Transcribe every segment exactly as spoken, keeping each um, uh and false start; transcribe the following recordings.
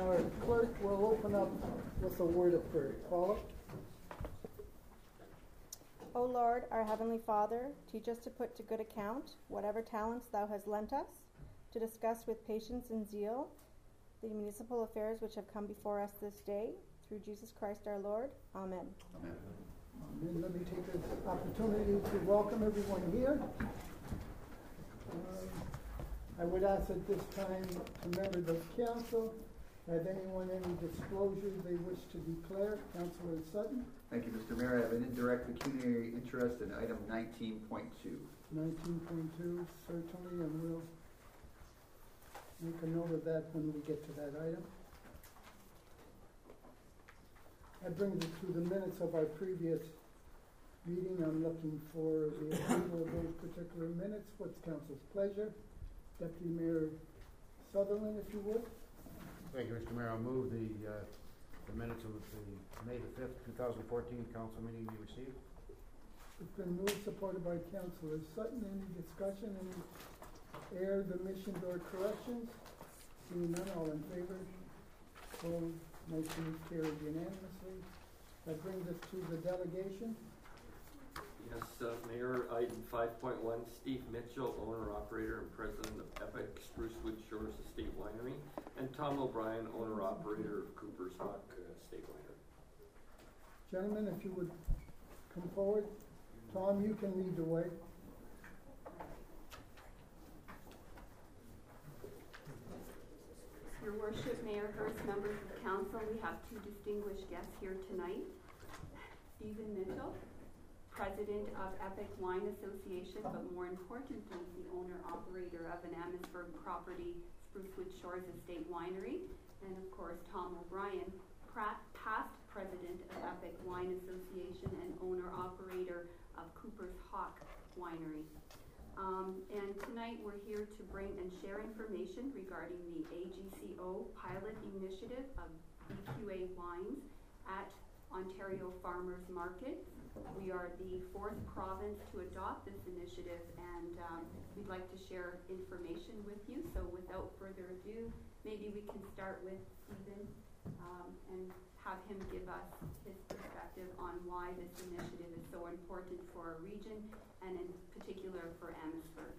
our clerk will open up with a word of prayer. Paula? O Lord, our Heavenly Father, teach us to put to good account whatever talents Thou hast lent us, to discuss with patience and zeal the municipal affairs which have come before us this day, through Jesus Christ our Lord. Amen. Amen. Amen. Let me take this opportunity to welcome everyone here. Um, I would ask at this time to members of council, have anyone any disclosures they wish to declare? Councilor Sutton. Thank you, Mister Mayor. I have an indirect pecuniary interest in item nineteen point two. nineteen point two, certainly, and we'll make a note of that when we get to that item. That brings us to the minutes of our previous meeting. I'm looking for the approval of those particular minutes. What's council's pleasure? Deputy Mayor Sutherland, if you would. Thank you, Mister Mayor. I'll move the, uh, the minutes of the May the fifth, two thousand fourteen council meeting be received. It's been moved, supported by Councilor Sutton. Any discussion, any errors, omissions, or corrections? Seeing none, all in favor? Opposed? Motion is carried unanimously. That brings us to the delegation. Yes, uh, Mayor, item five point one, Steve Mitchell, owner, operator, and president of Epic Sprucewood Shores Estate Winery, and Tom O'Brien, owner, operator of Cooper's Hawk uh, Estate Winery. Gentlemen, if you would come forward. Tom, you can lead the way. Your Worship, Mayor Hurst, members of the council, we have two distinguished guests here tonight. Stephen Mitchell, president of Epic Wine Association, but more importantly, the owner-operator of an Amherstburg property, Sprucewood Shores Estate Winery, and of course, Tom O'Brien, past president of Epic Wine Association and owner-operator of Cooper's Hawk Winery. Um, and tonight we're here to bring and share information regarding the A G C O pilot initiative of B Q A wines at Ontario Farmers Market. We are the fourth province to adopt this initiative, and um, we'd like to share information with you. So without further ado, maybe we can start with Stephen um, and have him give us his perspective on why this initiative is so important for our region and in particular for Amherstburg.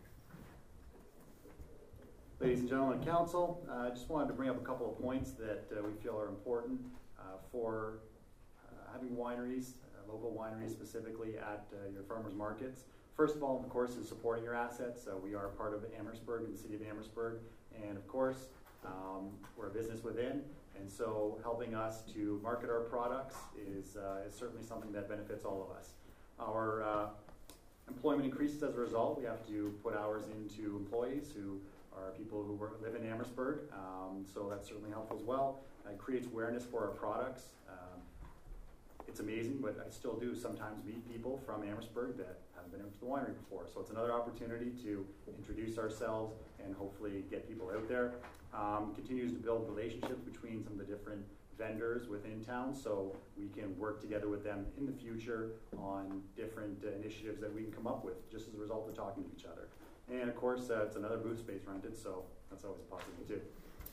Ladies and gentlemen of council, I uh, just wanted to bring up a couple of points that uh, we feel are important uh, for uh, having wineries, uh, local wineries specifically at uh, your farmers markets. First of all, of course, is supporting your assets. Uh, we are part of Amherstburg and the city of Amherstburg, and of course, um, we're a business within, and so helping us to market our products is, uh, is certainly something that benefits all of us. Our uh, employment increases as a result. We have to put hours into employees who are people who work, live in Amherstburg, um, so that's certainly helpful as well. It creates awareness for our products. Um, it's amazing, but I still do sometimes meet people from Amherstburg that haven't been into the winery before, so it's another opportunity to introduce ourselves and hopefully get people out there. Um, continues to build relationships between some of the different vendors within town, so we can work together with them in the future on different uh, initiatives that we can come up with just as a result of talking to each other. And of course, uh, it's another booth space rented, so that's always a positive too.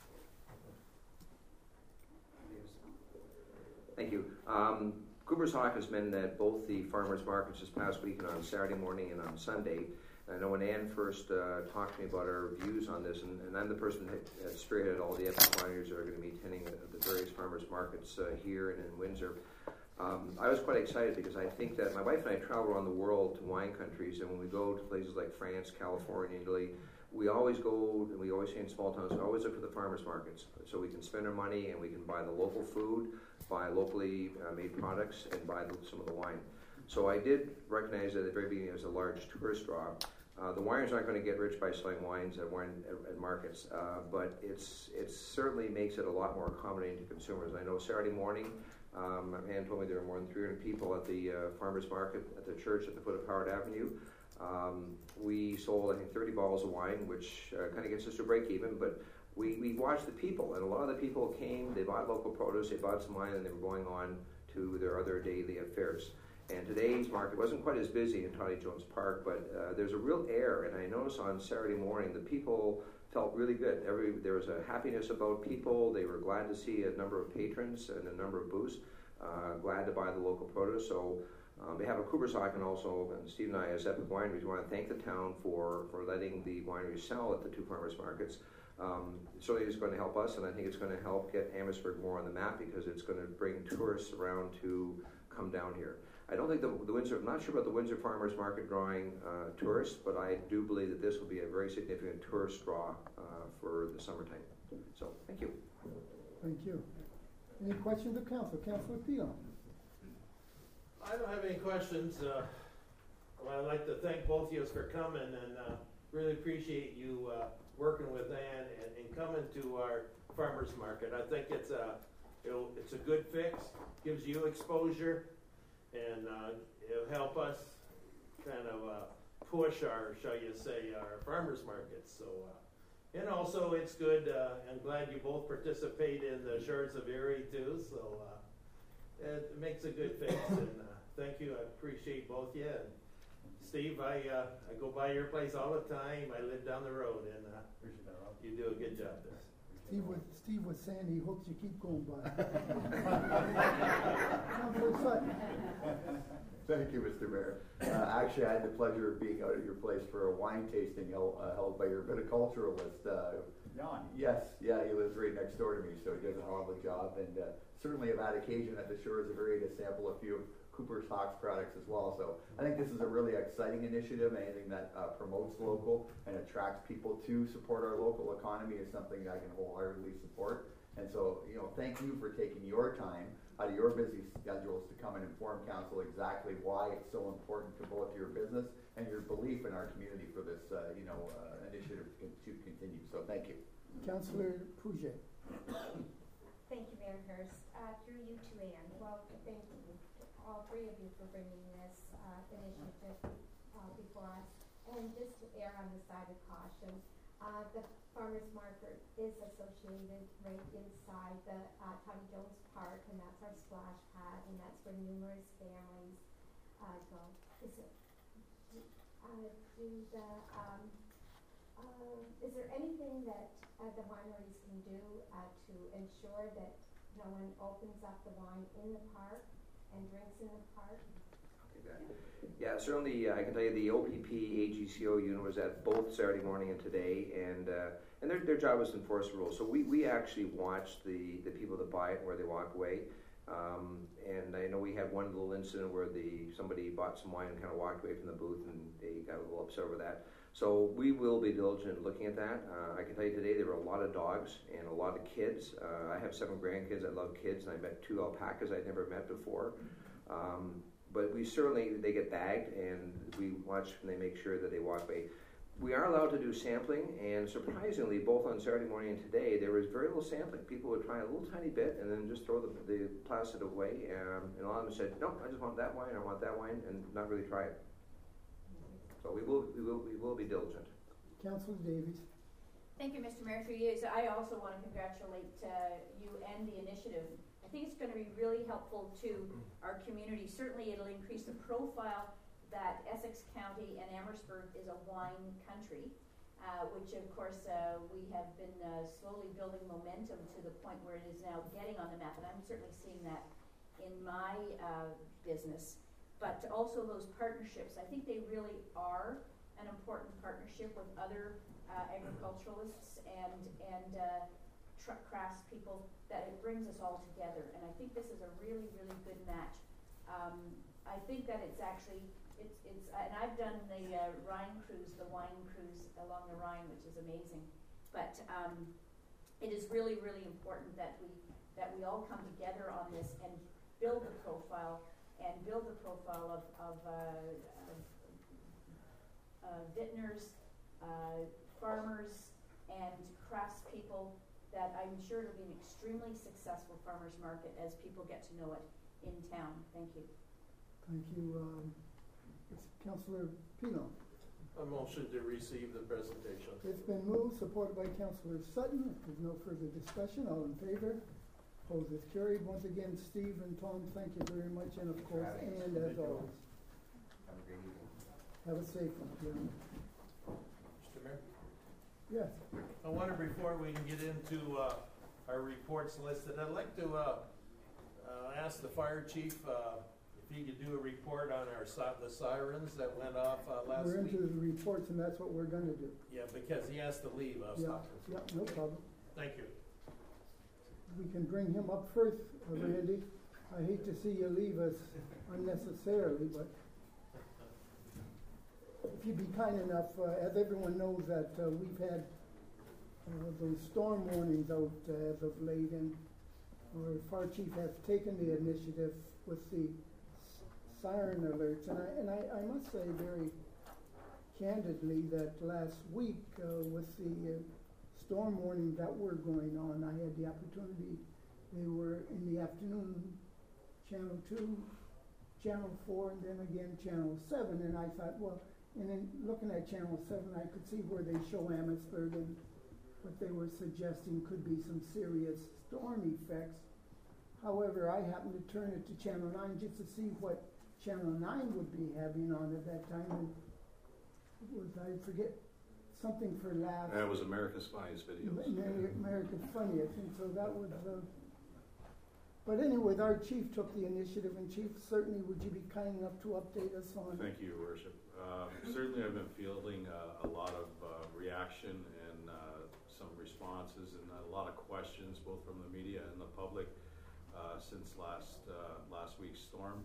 Thank you. Um, Cooper's Hawk has been at both the farmers markets this past week and on Saturday morning and on Sunday. I know when Ann first uh, talked to me about our views on this, and, and I'm the person that uh, spearheaded all the Epic wineries that are going to be attending the, the various farmers markets uh, here and in Windsor. Um, I was quite excited because I think that my wife and I travel around the world to wine countries, and when we go to places like France, California, Italy, we always go, and we always say in small towns, we always look for the farmers markets so we can spend our money and we can buy the local food, buy locally uh, made products, and buy the, some of the wine. So I did recognize at the very beginning as a large tourist draw. Uh, the wineries aren't going to get rich by selling wines at wine at, at markets, uh, but it's it certainly makes it a lot more accommodating to consumers. I know Saturday morning, um, Ann told me there were more than three hundred people at the uh, farmers market at the church at the foot of Howard Avenue. Um, we sold, I think, thirty bottles of wine, which uh, kind of gets us to break even, but we, we watched the people, and a lot of the people came, they bought local produce, they bought some wine, and they were going on to their other daily affairs. And today's market wasn't quite as busy in Toddy Jones Park, but uh, there's a real air, and I noticed on Saturday morning the people felt really good. Every there was a happiness about people. They were glad to see a number of patrons and a number of booths. Uh, glad to buy the local produce. So on behalf of Cooper's Hawk and also and Steve and I as Epic Wineries, we want to thank the town for, for letting the wineries sell at the two farmers markets. Um, certainly it's going to help us, and I think it's going to help get Amherstburg more on the map because it's going to bring tourists around to come down here. I don't think the, the Windsor, I'm not sure about the Windsor Farmers Market drawing uh, tourists, but I do believe that this will be a very significant tourist draw uh, for the summertime. So, thank you. Thank you. Any questions of council? Councilor Peel. I don't have any questions. Uh, well, I'd like to thank both of you for coming, and uh, really appreciate you uh, working with Ann and, and coming to our farmers market. I think it's a, it'll, it's a good fix, gives you exposure, and uh, it'll help us kind of uh, push our, shall you say, our farmers markets. So, uh, and also it's good. Uh, I'm glad you both participate in the Shores of Erie too. So uh, it makes a good fix. And uh, thank you. I appreciate both of you. And Steve, I uh, I go by your place all the time. I live down the road, and uh, you do a good job there. Steve was, Steve was saying he hopes you keep going by. Councilor Sutton. Thank you, Mister Mayor. Uh, actually, I had the pleasure of being out at your place for a wine tasting held, uh, held by your viticulturalist. Uh, John. Yes, yeah, he lives right next door to me, so he does a hell of a job. And uh, certainly have had occasion at the Shores of Erie to sample a few of Cooper's Hawk's products as well. So I think this is a really exciting initiative. Anything that uh, promotes local and attracts people to support our local economy is something I can wholeheartedly support. And so, you know, thank you for taking your time out of your busy schedules to come and inform council exactly why it's so important to both your business and your belief in our community for this, uh, you know, uh, initiative to, to continue. So thank you. Councilor Pouget. Thank you, Mayor Hurst. Uh, through you to Ann. Well, thank you, all three of you, for bringing this uh, initiative uh, before us. And just to err on the side of caution, uh, the farmers market is associated right inside the uh, Tommy Jones Park, and that's our splash pad, and that's where numerous families uh, go. Is it? Uh, do the um, uh, is there anything that uh, the wineries can do uh, to ensure that no one opens up the wine in the park and drinks in the park? Yeah, certainly. Uh, I can tell you the O P P A G C O unit was at both Saturday morning and today, and uh, and their their job is to enforce the rules. So we, we actually watch the, the people that buy it and where they walk away. Um, and I know we had one little incident where the somebody bought some wine and kind of walked away from the booth, and they got a little upset over that. So we will be diligent in looking at that. Uh, I can tell you today there were a lot of dogs and a lot of kids. Uh, I have seven grandkids. I love kids, and I met two alpacas I'd never met before. Um, But we certainly, they get bagged, and we watch and they make sure that they walk away. We are allowed to do sampling, and surprisingly, both on Saturday morning and today, there was very little sampling. People would try a little tiny bit and then just throw the, the plastic away. Um, and a lot of them said, no, I just want that wine, I want that wine, and not really try it. So we will, we will, we will be diligent. Councilor Davies. Thank you, Mister Mayor. Through you, so I also want to congratulate uh, you and the initiative. I think it's going to be really helpful to our community. Certainly it'll increase the profile that Essex County and Amherstburg is a wine country, uh, which of course uh, we have been uh, slowly building momentum to the point where it is now getting on the map, and I'm certainly seeing that in my uh, business. But also those partnerships, I think they really are an important partnership with other uh, agriculturalists and, and uh, tr- craftspeople, that it brings us all together. And I think this is a really, really good match. Um, I think that it's actually, it's, it's uh, and I've done the uh, Rhine cruise, the wine cruise along the Rhine, which is amazing. But um, it is really, really important that we, that we all come together on this and build the profile, and build the profile of, of, uh, of uh, vintners, uh, farmers, and craftspeople, that I'm sure it'll be an extremely successful farmers market as people get to know it in town. Thank you. Thank you. Um, Councilor Pino. A motion to receive the presentation. It's been moved, supported by Councilor Sutton. If there's no further discussion, all in favor? Opposed is carried. Once again, Steve and Tom, thank you very much, and of course, and as always. Have a great evening. Have a safe one. Yeah. Mister Mayor? Yes. I wonder before we can get into uh, our reports listed, I'd like to uh, uh, ask the fire chief uh, if he could do a report on our si- the sirens that went off uh, last We're week. into the reports, and that's what we're gonna do. Yeah, because he has to leave us. Yeah, yeah, no problem. Thank you. We can bring him up first, uh, Randy. I hate to see you leave us unnecessarily, but if you'd be kind enough, uh, as everyone knows that uh, we've had uh, those storm warnings out uh, as of late, and our fire chief has taken the initiative with the s- siren alerts. And I, and I, I must say very candidly that last week uh, with the uh, storm warnings that were going on, I had the opportunity, they were in the afternoon, Channel two, Channel four, and then again Channel seven, and I thought, well, and then looking at Channel seven, I could see where they show Amherstburg and what they were suggesting could be some serious storm effects. However, I happened to turn it to Channel nine just to see what Channel nine would be having on at that time, and it was, I forget, something for laughs. That was America's Funniest Videos. Ameri- America's Funniest, and so that was, uh, but anyway, our chief took the initiative, and Chief, certainly would you be kind enough to update us on? Thank you, Your Worship. Uh, certainly I've been fielding uh, a lot of uh, reaction and uh, some responses and a lot of questions both from the media and the public uh, since last uh, last week's storm.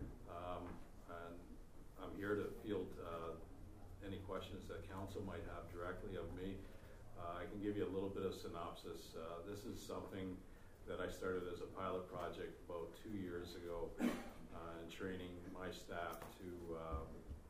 Um, and I'm here to field uh, any questions that council might have directly of me. Uh, I can give you a little bit of synopsis. Uh, this is something that I started as a pilot project about two years ago, uh, and training my staff to um,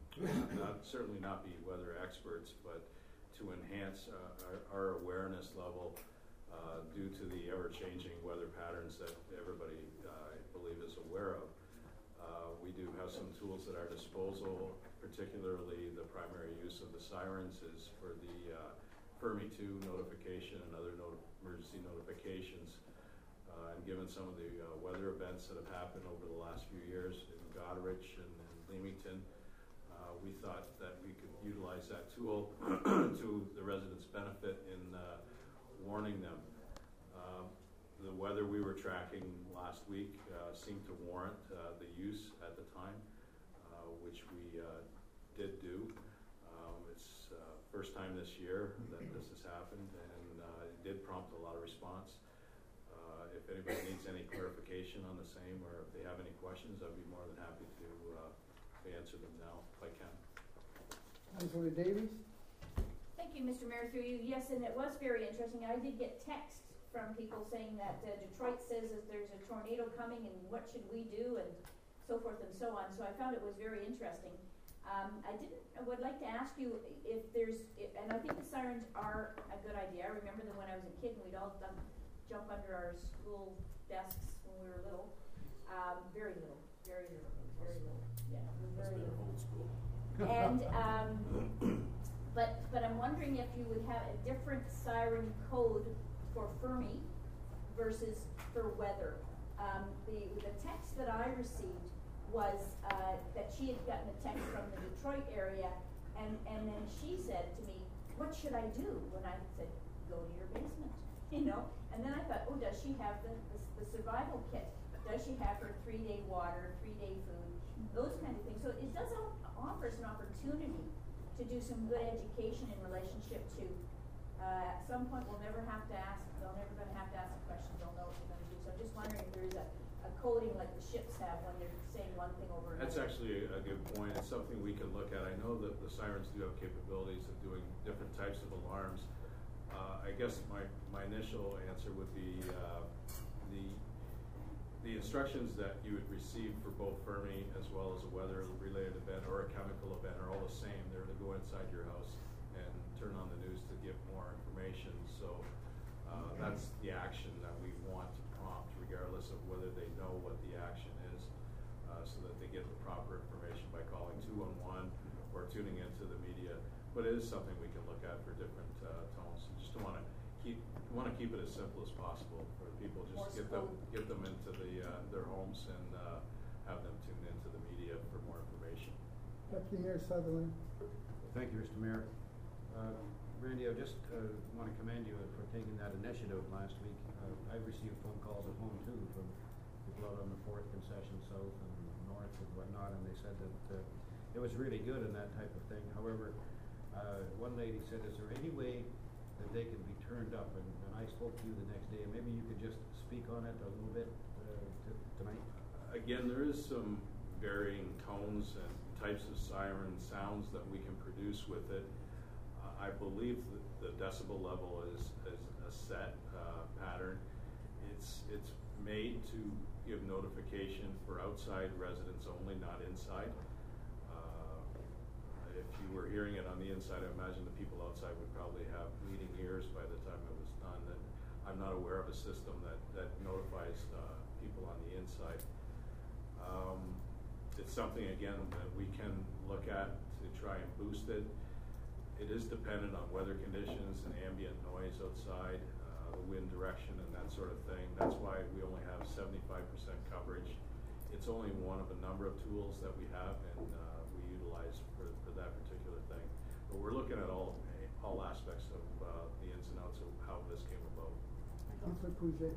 not certainly not be weather experts, but to enhance uh, our, our awareness level uh, due to the ever-changing weather patterns that everybody, uh, I believe, is aware of. Uh, we do have some tools at our disposal, particularly the primary use of the sirens is for the uh, Fermi two notification and other not- emergency notifications. Uh, and given some of the uh, weather events that have happened over the last few years in Goderich and, and Leamington, uh, we thought that we could utilize that tool to the residents' benefit in uh, warning them. Uh, the weather we were tracking last week uh, seemed to warrant uh, the use at the time, uh, which we uh, did do. Um, it's uh, first time this year that this has happened, and uh, it did prompt a lot of response. Uh, if anybody needs any clarification on the same, or if they have any questions, I'd be more than happy to, uh, to answer them now if I can. Councilor Davies? Thank you, Mister Mayor, through you. Yes, and it was very interesting. I did get texts from people saying that uh, Detroit says that there's a tornado coming and what should we do and so forth and so on. So I found it was very interesting. Um, I didn't. I would like to ask you if there's, if, and I think the sirens are a good idea. I remember that when I was a kid, and we'd all done, jump under our school desks when we were little. Um, very little, very little, very little. Yeah, we were very little. Old school. And um, but but I'm wondering if you would have a different siren code for Fermi versus for weather. Um, the the text that I received was uh, that she had gotten a text from the Detroit area, and and then she said to me, "What should I do?" When I said, "Go to your basement," you know. And then I thought, "Oh, does she have the the, the survival kit? Does she have her three day water, three day food, those kind of things?" So it does offer us an opportunity to do some good education in relationship to. Uh, at some point, we'll never have to ask. They're never going to have to ask a question. They'll know what they're going to do. So I'm just wondering if there's a, a coding like the ships have when they're saying one thing over another. That's actually a good point. It's something we can look at. I know that the sirens do have capabilities of doing different types of alarms. Uh, I guess my, my initial answer would be uh, the the instructions that you would receive for both Fermi as well as a weather-related event or a chemical event are all the same. They're to go inside your house and turn on the news to get more information. So uh, that's the action that we want to prompt, regardless of whether they know what the action is, uh, so that they get the proper information by calling two one one or tuning into the media. But it is something we can look at for different uh, tones. You just don't want to keep want to keep it as simple as possible for people. Just Morse get them code. get them into the uh, their homes and uh, have them tune into the media for more information. Deputy Mayor Sutherland? Thank you, Mister Mayor. Uh, Randy, I just uh, want to commend you for taking that initiative last week. Uh, I received phone calls at home too from people out on the fourth concession south and north and whatnot, and they said that uh, it was really good in that type of thing. However, uh, one lady said, is there any way that they can be turned up? And, and I spoke to you the next day, and maybe you could just speak on it a little bit uh, t- tonight. Again, there is some varying tones and types of siren sounds that we can produce with it. Uh, I believe that the decibel level is, is a set uh, pattern. It's, it's made to give notification for outside residents only, not inside. Uh, if you were hearing it on the inside, I imagine the people outside would probably have bleeding ears by the time it was done. And I'm not aware of a system that, that notifies uh, people on the inside. Um, it's something, again, that we can look at to try and boost it. It is dependent on weather conditions and ambient noise outside, uh, the wind direction and that sort of thing. That's why we only have seventy-five percent coverage. It's only one of a number of tools that we have and uh, we utilize for, for that particular thing. But we're looking at all, all aspects of uh, the ins and outs of how this came about. Councilor Puget.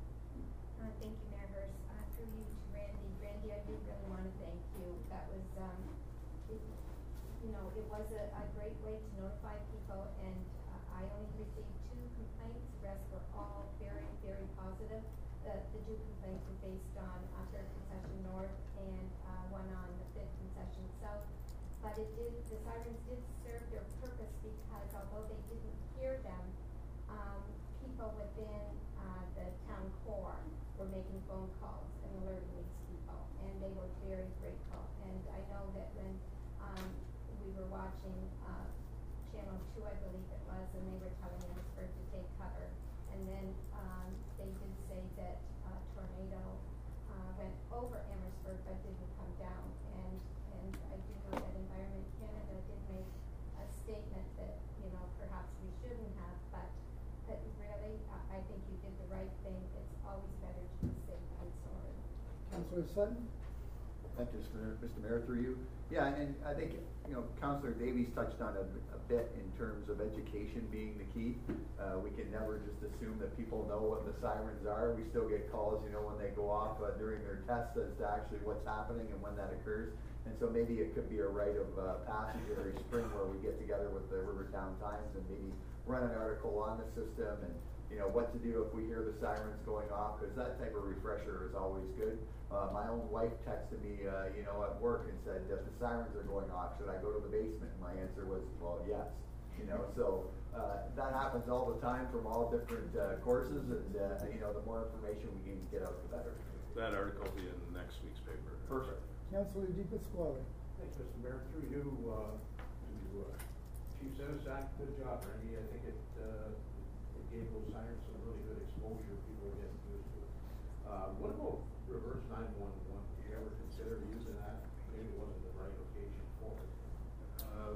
Uh, thank you, Mayor Hurst. Uh, through you to Randy. Randy, I do really want to thank you. That was, um, it, you know, it was a, a great way to notify people, and uh, I only received two complaints. The rest were all very, very positive. The, the two complaints were based on uh, third concession north and uh, one on the fifth concession south. But it did, the sirens did serve their purpose, because although they didn't hear them, um, people within uh, the town core were making phone calls and alerting these people, and they were very grateful. And I know that when um, we were watching uh, Channel two, I believe it was, and they were telling Amherstburg to take cover, and then um, they did say that uh, tornado uh, went over Amherstburg but didn't come down. And and I do know that Environment Canada did make a statement that, you know, perhaps we shouldn't have, but that really, uh, I think you did the right thing. It's always better to be safe than sorry. Councilor Sutton. Thank you, Mister Mayor, through you. Yeah, and I think, you know, Councilor Davies touched on it a bit in terms of education being the key. Uh, we can never just assume that people know what the sirens are. We still get calls, you know, when they go off uh, during their tests as to actually what's happening and when that occurs. And so maybe it could be a rite of uh, passage every spring where we get together with the Rivertown Times and maybe run an article on the system and, you know, what to do if we hear the sirens going off, because that type of refresher is always good. Uh, my own wife texted me, uh, you know, at work and said, if the sirens are going off, should I go to the basement? And my answer was, well, yes. You know, so uh, that happens all the time from all different uh, courses, and, uh, you know, the more information we can get out, the better. That article will be in next week's paper. Perfect. Councilor Di Pasquale. Thanks, Mister Mayor. Through you uh, to uh, Chief Senasak, good job, Randy. I think it, uh, it gave those sirens some really good exposure. People are getting used to it. Uh, what about reverse nine one one? Did you ever consider using that? Maybe it wasn't the right location for it. Uh,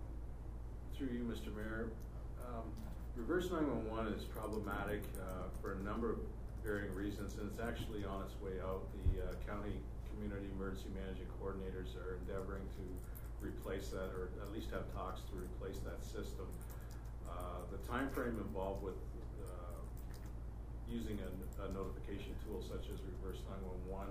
through you, Mister Mayor, um, reverse nine one one is problematic uh, for a number of varying reasons, and it's actually on its way out. The uh, county community emergency management coordinators are endeavoring to replace that, or at least have talks to replace that system. Uh, the time frame involved with uh, using a, a notification tool such as reverse nine one one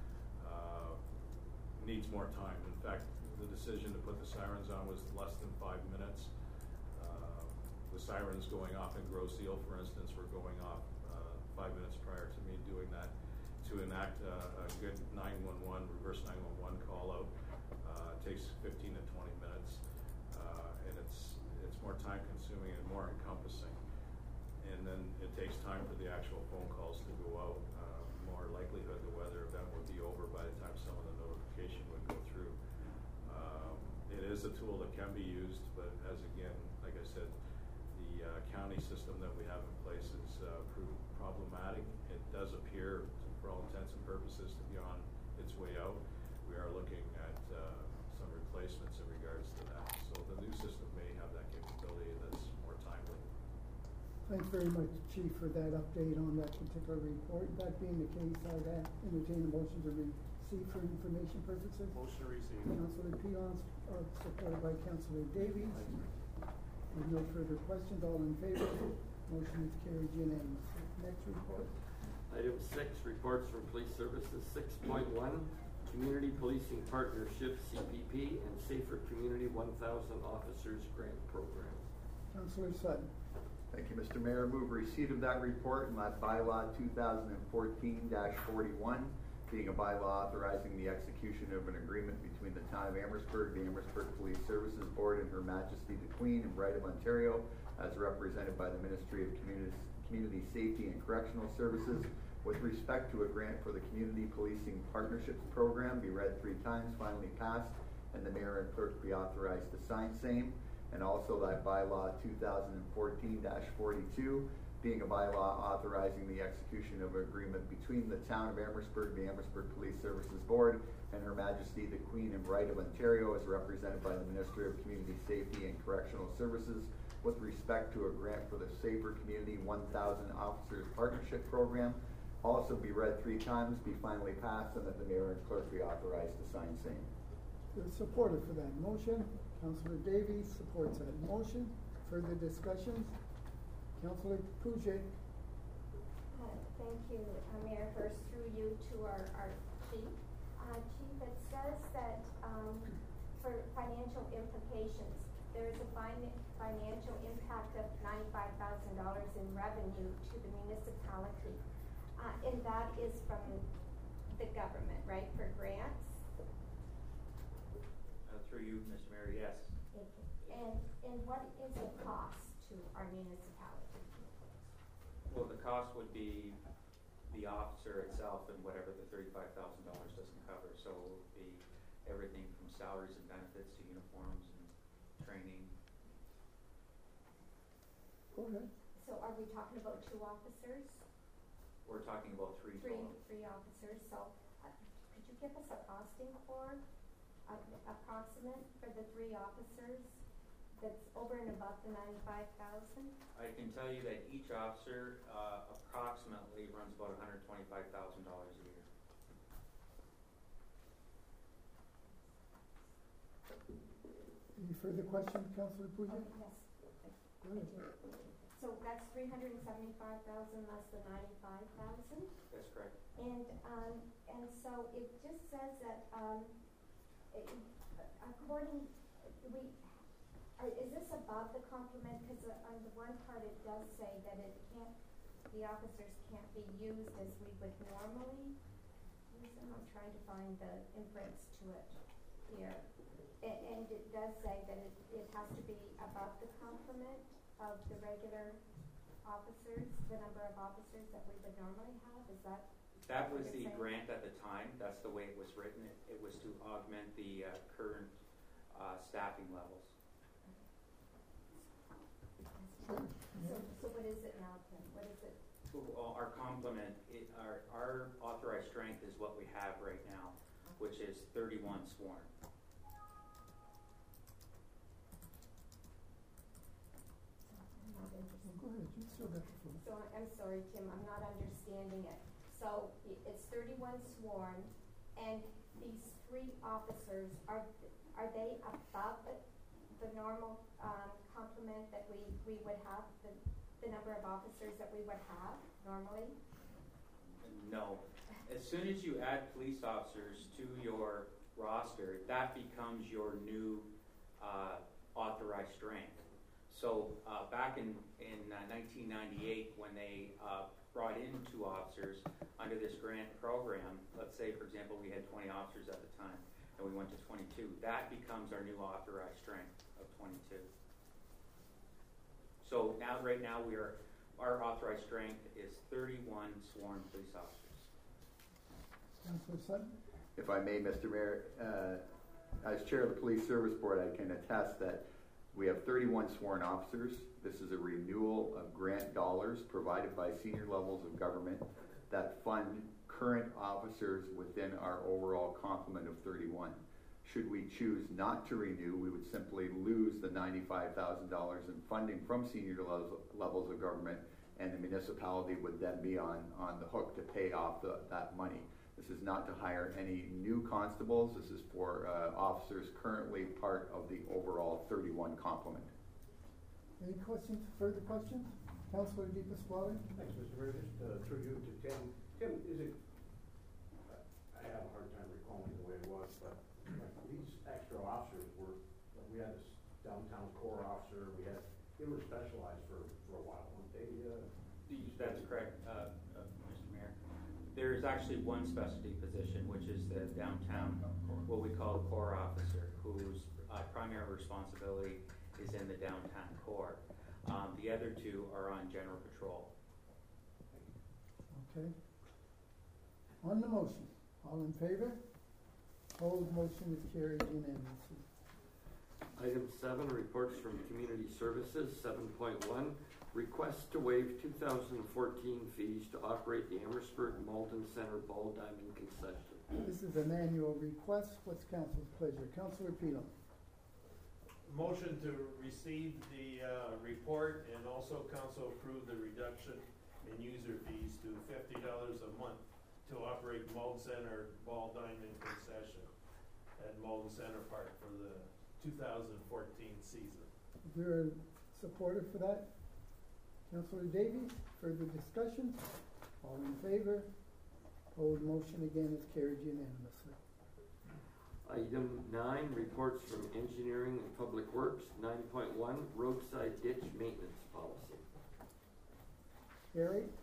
uh, needs more time. In fact, the decision to put the sirens on was less than five minutes. Uh, the sirens going off in Grosse Ile, for instance, were going off uh, five minutes prior to me doing that. To enact uh, a good nine one one, reverse nine one one call out uh, takes fifteen to twenty minutes, uh, and it's it's more time consuming and more encompassing. And then it takes time for the actual phone calls to go out. Uh, more likelihood the weather event would be over by the time some of the notification would go through. Um, it is a tool that can be used, but as again, like I said, the uh, county system that we have in place is uh, proved problematic. It does appear, for all intents and purposes, to be on its way out. We are looking at uh, some replacements in regards to that. So the new system may have that capability that's more timely. Thanks very much, Chief, for that update on that particular report. That being the case, I'd uh, entertain a motion to receive for information purposes. Motion to receive. Councilor Pion, uh, supported by Councilor Davies. With no further questions, all in favor? Motion is carried unanimously. Next report. Item six, reports from police services. Six point one, Community Policing Partnership, C P P, and Safer Community one thousand Officers Grant Program. Councillor Sutton. Thank you, Mister Mayor. Move receipt of that report and that bylaw two thousand fourteen dash forty-one, being a bylaw authorizing the execution of an agreement between the Town of Amherstburg, the Amherstburg Police Services Board, and Her Majesty the Queen and Bride of Ontario, as represented by the Ministry of Community, Community Safety and Correctional Services, with respect to a grant for the Community Policing Partnerships Program, be read three times, finally passed, and the mayor and clerk be authorized to sign same. And also that bylaw two thousand fourteen dash forty-two, being a bylaw authorizing the execution of an agreement between the Town of Amherstburg, the Amherstburg Police Services Board, and Her Majesty the Queen and Bride of Ontario, as represented by the Ministry of Community Safety and Correctional Services, with respect to a grant for the Safer Community one thousand Officers Partnership Program. Also be read three times, be finally passed, and that the mayor and clerk be authorized to sign same. The supporter for that motion, Councillor Davies, supports that motion. Further discussions? Councillor Pouget. Uh, thank you, uh, Mayor Hurst, through you to our, our chief. Uh, chief, it says that um, for financial implications, there is a fin- financial impact of ninety-five thousand dollars in revenue to the municipality. Uh, and that is from the government, right, for grants? Uh, through you, Mister Mayor, yes. Thank you. And, and what is the cost to our municipality? Well, the cost would be the officer itself and whatever the thirty-five thousand dollars doesn't cover. So it would be everything from salaries and benefits to uniforms and training. Go ahead. So are we talking about two officers? We're talking about three Three, total. three officers. So uh, could you give us a costing for, uh, approximate for the three officers that's over and above the ninety-five thousand? I can tell you that each officer uh, approximately runs about one hundred twenty-five thousand dollars a year. Any further questions, Councillor Pouget? Oh, yes. Go ahead. So that's three hundred and seventy-five thousand less than ninety-five thousand? That's correct. And, um, and so it just says that, um, it, according, we, are, is this above the complement? Because uh, on the one part it does say that it can't, the officers can't be used as we would normally use them. I'm trying to find the inference to it here. And, and it does say that it, it has to be above the complement of the regular officers, the number of officers that we would normally have. Is that That what was you're the saying? grant at the time. That's the way it was written. It, it was to augment the uh, current uh, staffing levels. So, so what is it now, Tim? What is it? Well, our complement, it, our, our authorized strength is what we have right now, which is thirty-one sworn. Go ahead, you still got the floor. So I- I'm sorry, Tim, I'm not understanding it. So i- it's thirty-one sworn, and these three officers, are, are they above the, the normal, um, complement that we, we would have, the, the number of officers that we would have normally? No. As soon as you add police officers to your roster, that becomes your new uh, authorized strength. So uh, back in, in uh, nineteen ninety-eight, when they uh, brought in two officers under this grant program, let's say, for example, we had twenty officers at the time, and we went to twenty-two, that becomes our new authorized strength of twenty-two. So now, right now, we are, our authorized strength is thirty-one sworn police officers. Councillor Sutton? If I may, Mister Mayor, uh, as chair of the Police Service Board, I can attest that we have thirty-one sworn officers. This is a renewal of grant dollars provided by senior levels of government that fund current officers within our overall complement of thirty-one. Should we choose not to renew, we would simply lose the ninety-five thousand dollars in funding from senior levels, levels of government, and the municipality would then be on, on the hook to pay off the, that money. This is not to hire any new constables. This is for uh, officers currently part of the overall thirty-one complement. Any questions, further questions? Councilor Di Pasquale? Thanks, Mister Mayor. Just uh, through you to Tim. Tim, is it, I have a hard time recalling the way it was, but like, these extra officers were, like, we had this downtown core officer, we had, they were specialized for, for a while, weren't they? Uh, That's correct, uh, uh, Mister Mayor. There is actually one specialty position, which is the downtown, what we call the core officer, whose uh, primary responsibility is in the downtown core. Um, the other two are on general patrol. Okay. On the motion, all in favor? Opposed, motion is carried unanimously. Item seven, reports from Community Services. Seven point one, request to waive two thousand fourteen fees to operate the Amherstburg Malden Center Ball Diamond Concession. This is an annual request. What's council's pleasure? Councilor Phelan. Motion to receive the uh, report and also council approve the reduction in user fees to fifty dollars a month to operate Malden Center Ball Diamond Concession at Malden Center Park for the two thousand fourteen season. Is there a supporter for that? Councilor Davies, further discussion? All in favor? Opposed, motion again is carried unanimously. Item nine, reports from Engineering and Public Works. Nine point one, roadside ditch maintenance policy. Eric?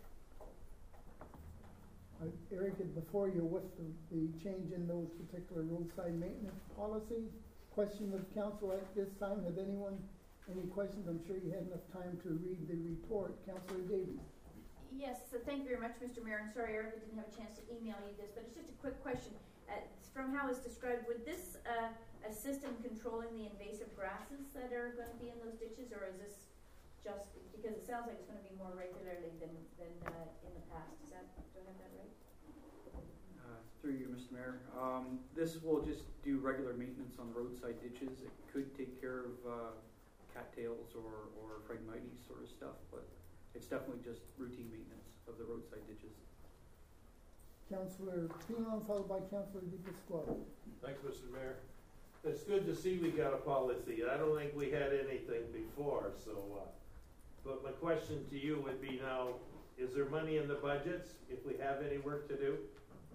Uh, Eric, before you, what's the, the change in those particular roadside maintenance policies? Question of council at this time. Has anyone, any questions? I'm sure you had enough time to read the report. Councilor Davies. Yes, so thank you very much, Mister Mayor, and sorry, Erica didn't have a chance to email you this, but it's just a quick question. Uh, from how it's described, would this uh, assist in controlling the invasive grasses that are going to be in those ditches, or is this just, because it sounds like it's going to be more regularly than, than uh, in the past. Is that, do I have that right? Uh, through you, Mister Mayor. Um, this will just do regular maintenance on the roadside ditches. It could take care of uh, cattails or, or phragmites sort of stuff, but it's definitely just routine maintenance of the roadside ditches. Councilor Phelan, followed by Councilor Di Pasquale. Thanks, Mister Mayor. It's good to see we got a policy. I don't think we had anything before, so, uh, but my question to you would be now, is there money in the budgets if we have any work to do?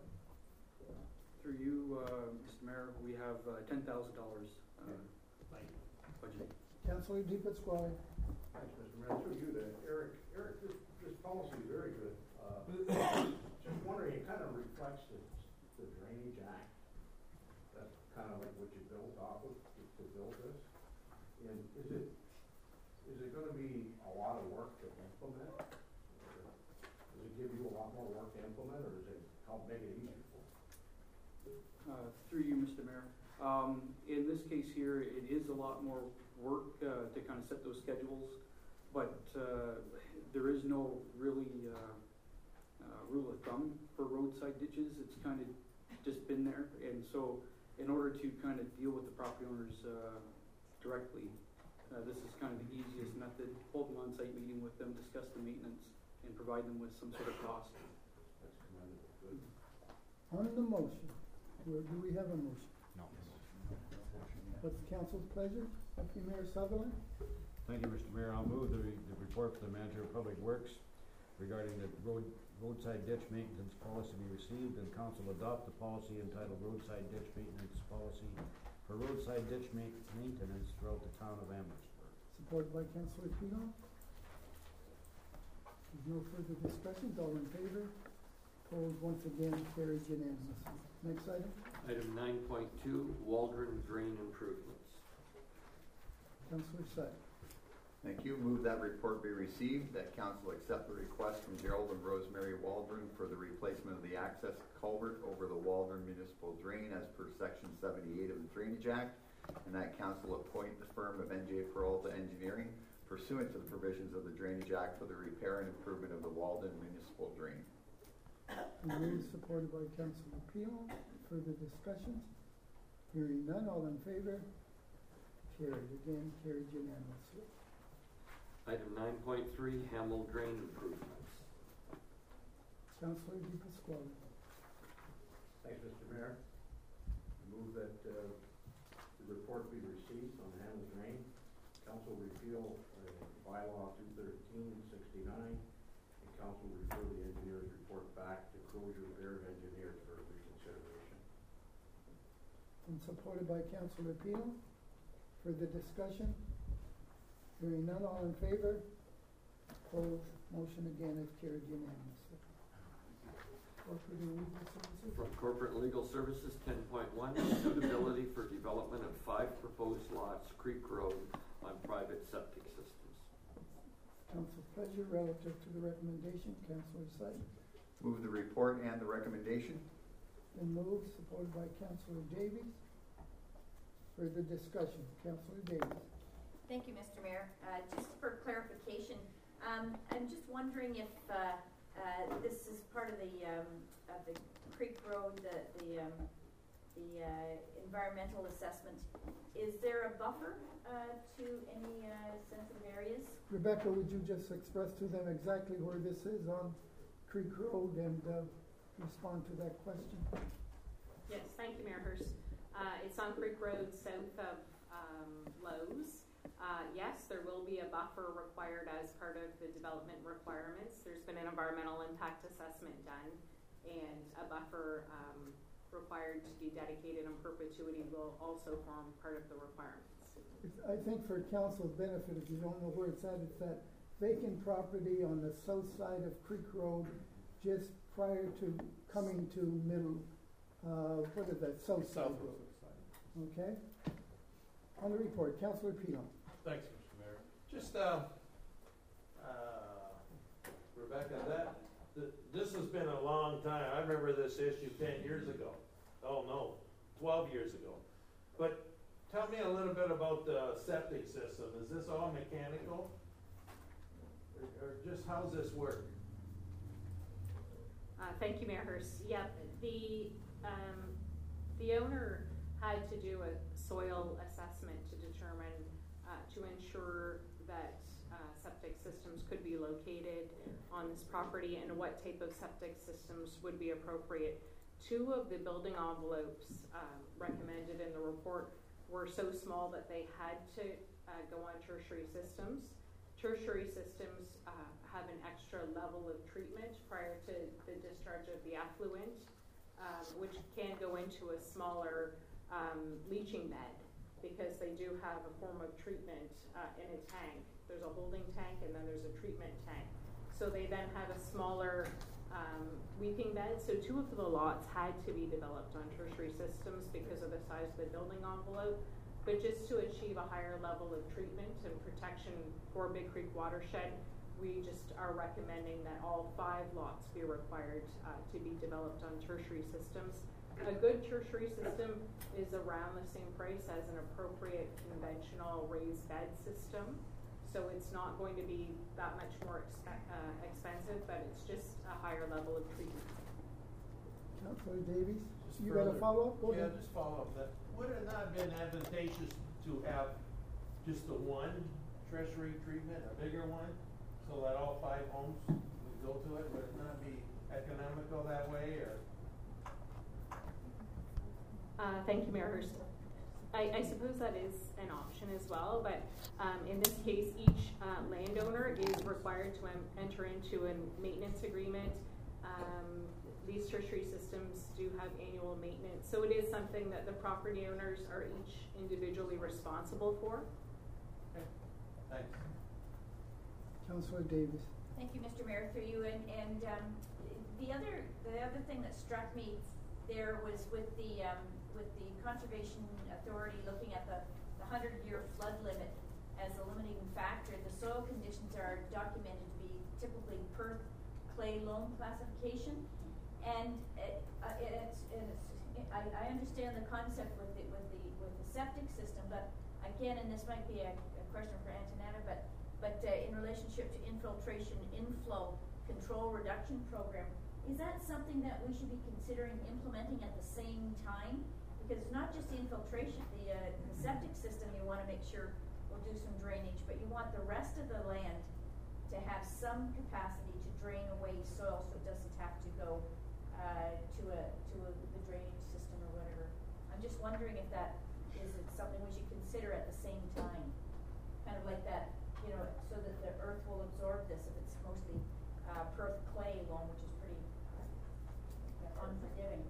Through you, uh, Mister Mayor, we have uh, ten thousand dollars uh, budgeted. Councilor Di Pasquale. Thanks, Mister Mayor. Through you to Eric. Eric, this, this policy is very good. Uh, just wondering, it kind of reflects the, the Drainage Act. That's kind of like what you built off of to, to build this. And is it is it going to be a lot of work to implement? Or does it give you a lot more work to implement, or does it help make it easier for you? Uh, through you, Mister Mayor. Um, in this case here, it is a lot more work uh, to kind of set those schedules, but uh, there is no really uh, uh, rule of thumb for roadside ditches. It's kind of just been there, and so in order to kind of deal with the property owners uh, directly, uh, this is kind of the easiest method. Hold an on-site meeting with them, discuss the maintenance, and provide them with some sort of cost. That's commendable. Good. On the motion, do do we have a motion? No. What's council's pleasure? Deputy Mayor Sutherland. Thank you, Mister Mayor. I'll move the, re- the report for the Manager of Public Works regarding the road, roadside ditch maintenance policy be received, and council adopt the policy entitled Roadside Ditch Maintenance Policy for roadside ditch ma- maintenance throughout the town of Amherstburg. Supported by Councilor Phelan. There's no further discussions. All in favor? Opposed, once again, carried unanimously. Next item. Item nine point two, Waldron Drain Improvements. Councilor Sutton. Thank you. Move that report be received, that council accept the request from Gerald and Rosemary Waldron for the replacement of the access culvert over the Waldron Municipal Drain as per section seventy-eight of the Drainage Act, and that council appoint the firm of N J Peralta Engineering pursuant to the provisions of the Drainage Act for the repair and improvement of the Waldron Municipal Drain. Moved, supported by Councilor Phelan. Further discussions? Hearing none, all in favor? Carried. Again, carried unanimously. Item nine point three, Hamel Drain Improvements. Councilor Di Pasquale. Thanks, Mister Mayor. I move that uh, the report be received on Hamel Drain. council repeal uh, bylaw two thirteen sixty-nine, and council refer the engineer's report back to Crozier Bear Engineers for reconsideration. And supported by Councillor Pino. Further discussion? Hearing none, all in favor? Opposed? Motion again is carried unanimously. Corporate and legal services? From Corporate and Legal Services, ten point one, suitability for development of five proposed lots, Creek Road, on private septic systems. Council's pleasure relative to the recommendation. Councillor Sutton. Move the report and the recommendation. Been moved, supported by Councillor Davies. Further discussion. Councillor Davies. Thank you, Mister Mayor. Uh, just for clarification, um, I'm just wondering if uh, uh, this is part of the um, of the Creek Road, the the, um, the uh, environmental assessment. Is there a buffer uh, to any uh, sensitive areas? Rebecca, would you just express to them exactly where this is on Creek Road and uh, respond to that question? Yes, thank you, Mayor Hurst. Uh, it's on Creek Road south of um, Lowe's. Uh, yes, there will be a buffer required as part of the development requirements. There's been an environmental impact assessment done, and a buffer um, required to be dedicated in perpetuity will also form part of the requirements. It's, I think for council's benefit, if you don't know where it's at, it's that vacant property on the south side of Creek Road, just prior to coming to middle, uh, what is that, south side road. Okay? On the report, Councillor Pino. Thanks, Mister Mayor. Just, uh, uh, Rebecca, that, th this has been a long time. I remember this issue ten years ago. Oh, no, twelve years ago. But tell me a little bit about the septic system. Is this all mechanical? Or, or just how's this work? Uh, thank you, Mayor Hurst. Yeah, the, um, the owner had to do a soil assessment to determine, uh, to ensure that uh, septic systems could be located on this property and what type of septic systems would be appropriate. Two of the building envelopes um, recommended in the report were so small that they had to uh, go on tertiary systems. Tertiary systems uh, have an extra level of treatment prior to the discharge of the effluent, um, which can go into a smaller um, leaching bed because they do have a form of treatment uh, in a tank. There's a holding tank and then there's a treatment tank. So they then have a smaller um, weeping bed. So two of the lots had to be developed on tertiary systems because of the size of the building envelope. But just to achieve a higher level of treatment and protection for Big Creek watershed, we just are recommending that all five lots be required uh, to be developed on tertiary systems. A good tertiary system is around the same price as an appropriate conventional raised bed system. So it's not going to be that much more exp uh, expensive, but it's just a higher level of treatment. Councillor Davies, Just you got a further- follow-up? Go Yeah, ahead. just follow up that. Would it not have been advantageous to have just the one tertiary treatment, a bigger one, so that all five homes would go to it? Would it not be economical that way, or? Uh, thank you, Mayor Hurst. I, I suppose that is an option as well, but um, in this case, each uh, landowner is required to em enter into a maintenance agreement. Um, these tertiary systems do have annual maintenance, so it is something that the property owners are each individually responsible for. Okay, thanks. Councillor Davies. Thank you, Mister Mayor, through you. And, and um, the other the other thing that struck me there was with the um, with the Conservation Authority looking at the the hundred-year flood limit as a limiting factor. The soil conditions are documented to be typically Perth clay loam classification, and it, uh, it's, it's I, I understand the concept with the with the with the septic system, but again, and this might be a, a question for Antonetta, but but uh, in relationship to infiltration inflow control reduction program, is that something that we should be considering implementing at the same time? Because it's not just the infiltration, the, uh, the septic system you want to make sure will do some drainage, but you want the rest of the land to have some capacity to drain away soil so it doesn't have to go uh, to a to a, the drainage system or whatever. I'm just wondering if that is something we should consider at the same time, kind of support this if it's mostly uh, Perth clay loam, which is pretty uh, unforgiving.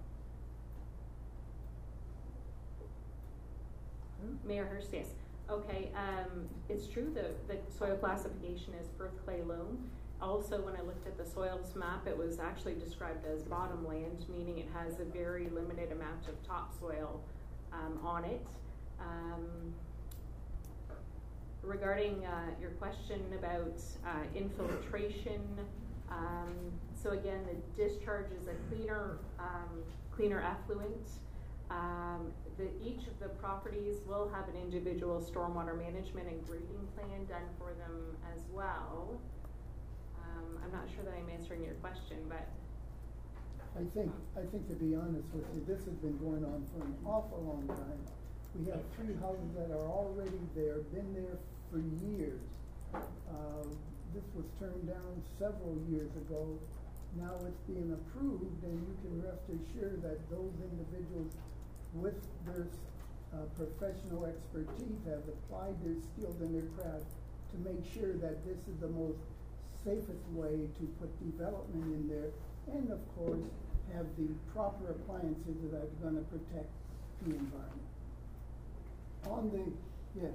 Mayor Hurst, yes. Okay, um, it's true, the, the soil classification is Perth clay loam. Also, when I looked at the soils map, it was actually described as bottomland, meaning it has a very limited amount of topsoil um, on it. Um, regarding uh, your question about uh, infiltration, um, so again, the discharge is a cleaner, um, cleaner effluent. Um, the, each of the properties will have an individual stormwater management and grading plan done for them as well. Um, I'm not sure that I'm answering your question, but I think, I think to be honest with you, this has been going on for an awful long time. We have three houses that are already there, been there for years. Uh, this was turned down several years ago. Now it's being approved, and you can rest assured that those individuals with their uh, professional expertise have applied their skills and their craft to make sure that this is the most safest way to put development in there, and of course have the proper appliances that are going to protect the environment. On the, yes.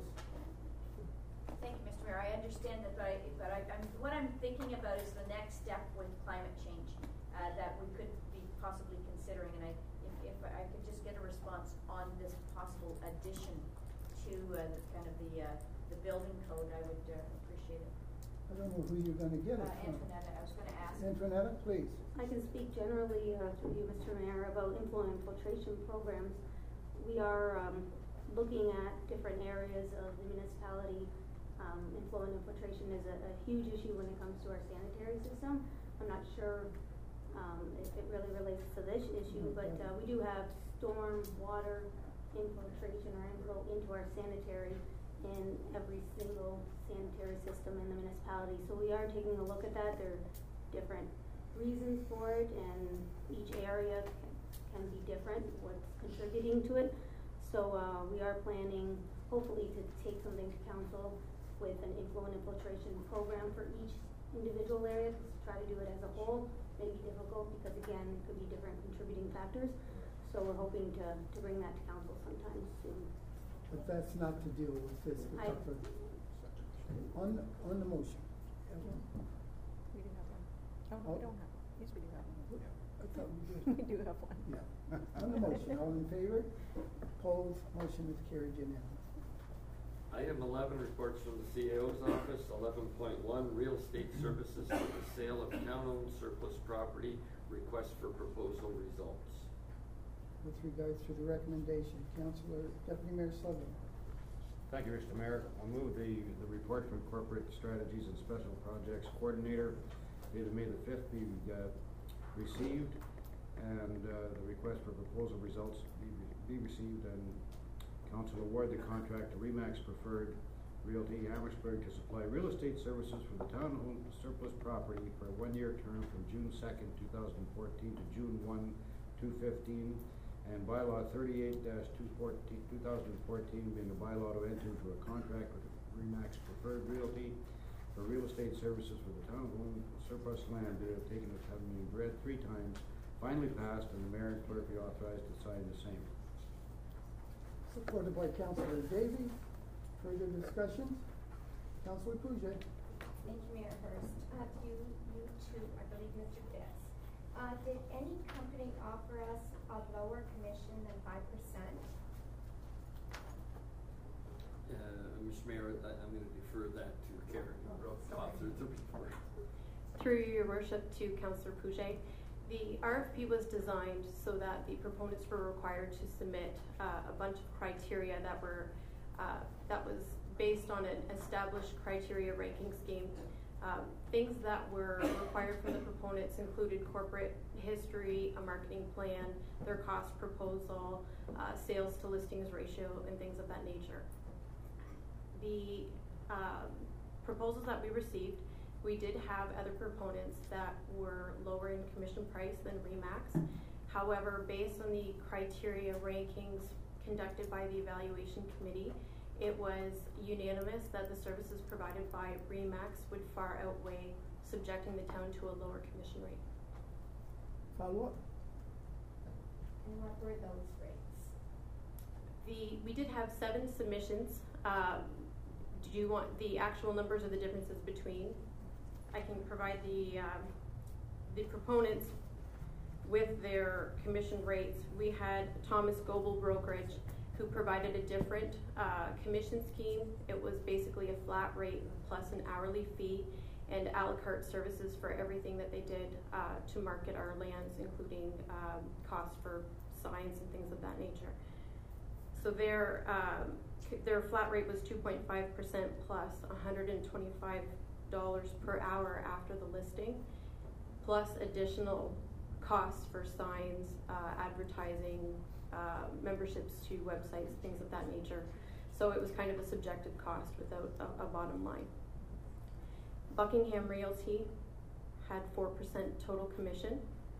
Thank you, Mister Mayor. I understand that, but I, but I, I'm, what I'm thinking about is the next step with climate change uh, that we could be possibly considering, and I, if, if I could just get a response on this possible addition to uh, the, kind of the uh, the building code, I would uh, appreciate it. I don't know who you're going to get it Uh, from. Antoinetta, I was going to ask. Antoinetta, please. I can speak generally uh, through you, Mister Mayor, about influent infiltration programs. We are um, looking at different areas of the municipality. Um, influent infiltration is a, a huge issue when it comes to our sanitary system. I'm not sure um, if it really relates to this issue, but uh, we do have storm water infiltration or inflow into our sanitary in every single sanitary system in the municipality. So we are taking a look at that. There are different reasons for it, and each area can, can be different, what's contributing to it. So uh, we are planning, hopefully, to take something to council with an influent infiltration program for each individual area. Try to do it as a whole. May be difficult because, again, it could be different contributing factors. So we're hoping to, to bring that to council sometime soon. But that's not to deal with this I- particular. On, on the motion. We do have one. Oh, no, we don't have one. Yes, we do have one. I thought we did. We do have one. Yeah. On the motion, all in favor? Opposed? Motion is carried unanimously. Item eleven, reports from the C A O's office. Eleven point one, real estate services for the sale of town-owned surplus property. Request for proposal results. With regards to the recommendation, Councilor Deputy Mayor Sutherland. Thank you, Mister Mayor. I'll move the, the report from Corporate Strategies and Special Projects Coordinator dated May the fifth be uh, received, and uh, the request for proposal results be, be received, and Council award the contract to Remax Preferred Realty Amherstburg to supply real estate services for the town-owned surplus property for a one-year term from June second, two thousand fourteen to June first, two fifteen. And bylaw thirty-eight two thousand fourteen being a bylaw to enter into a contract with Remax Preferred Realty for real estate services for the town-owned surplus land that have taken as having been read three times, finally passed, and the mayor and clerk be authorized to sign the same. Supported by Councilor Davey. Further discussions? Councilor Pouget. Thank you, Mayor Hurst. Uh, to you, you too, I believe Mister Fitz. Uh, did any company offer us a lower commission than five percent? Uh, Mister Mayor, I, I'm gonna defer that to Karen, who wrote the author of the report. Through your worship to Councillor Pouget, the R F P was designed so that the proponents were required to submit uh, a bunch of criteria that were uh, that was based on an established criteria ranking scheme. Um, things that were required from the proponents included corporate history, a marketing plan, their cost proposal, uh, sales to listings ratio, and things of that nature. The um, proposals that we received, we did have other proponents that were lower in commission price than Remax. However, based on the criteria rankings conducted by the evaluation committee, it was unanimous that the services provided by RE/MAX would far outweigh subjecting the town to a lower commission rate. Follow up? And what were those rates? The, we did have seven submissions. Uh, do you want the actual numbers or the differences between? I can provide the, um, the proponents with their commission rates. We had Thomas Goebel Brokerage, who provided a different uh, commission scheme. It was basically a flat rate plus an hourly fee and a la carte services for everything that they did uh, to market our lands, including um, costs for signs and things of that nature. So their um, their flat rate was two point five percent plus one hundred twenty-five dollars per hour after the listing, plus additional costs for signs, uh, advertising, uh, memberships to websites, things of that nature. So it was kind of a subjective cost without a, a bottom line. Buckingham Realty had four percent total commission.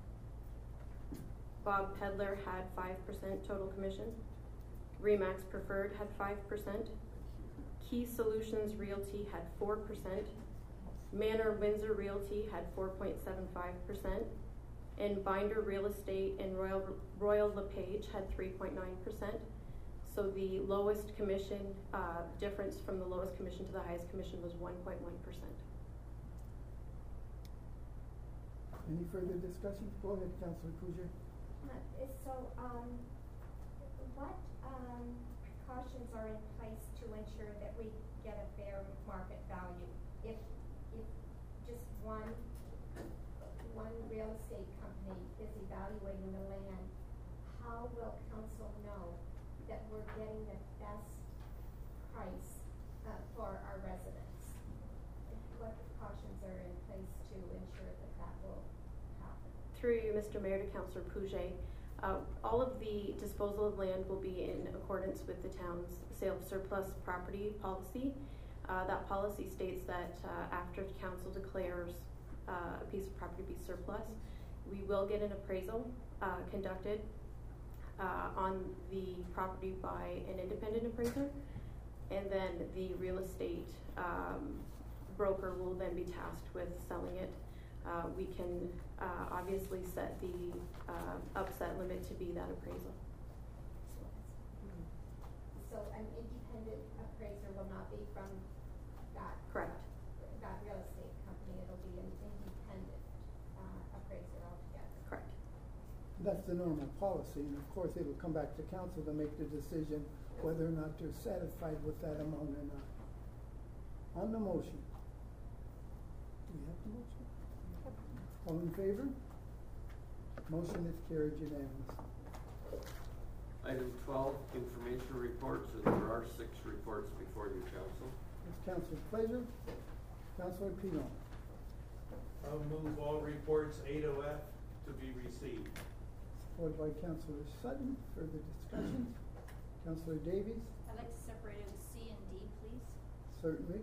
Bob Pedler had five percent total commission. RE/MAX Preferred had five percent. Key Solutions Realty had four percent. Manor Windsor Realty had four point seven five percent. And Binder Real Estate and Royal, Royal LePage had three point nine percent. So the lowest commission uh, difference from the lowest commission to the highest commission was one point one percent. Any further discussion? Go ahead, Councilor Pooja. Uh, So, um, what, um, precautions are in place to ensure that we get a fair market value? If, if just one, one real estate company is evaluating the land, how will council know that we're getting the best price, uh, for our residents? What precautions are in place to ensure that that will happen? Through you, Mister Mayor, to Councillor Pouget, uh, all of the disposal of land will be in accordance with the town's sale of surplus property policy. Uh, that policy states that uh, after council declares uh, a piece of property to be surplus, we will get an appraisal uh, conducted uh, on the property by an independent appraiser, and then the real estate um, broker will then be tasked with selling it. Uh, we can uh, obviously set the uh, upset limit to be that appraisal. So an independent appraiser will not be from that? Correct. That real estate company, it'll be an independent uh, appraiser altogether? Correct. That's the normal policy, and of course it'll come back to council to make the decision whether or not they're satisfied with that amount or not. On the motion. Do we have the motion? All in favor? Motion is carried unanimously. Item twelve, information reports, and there are six reports before you, council. It's council's pleasure. Councilor Pino. I'll move all reports eight O F to be received. Supported by Councilor Sutton. Further discussions? Councilor Davies? I'd like to separate into C and D, please. Certainly.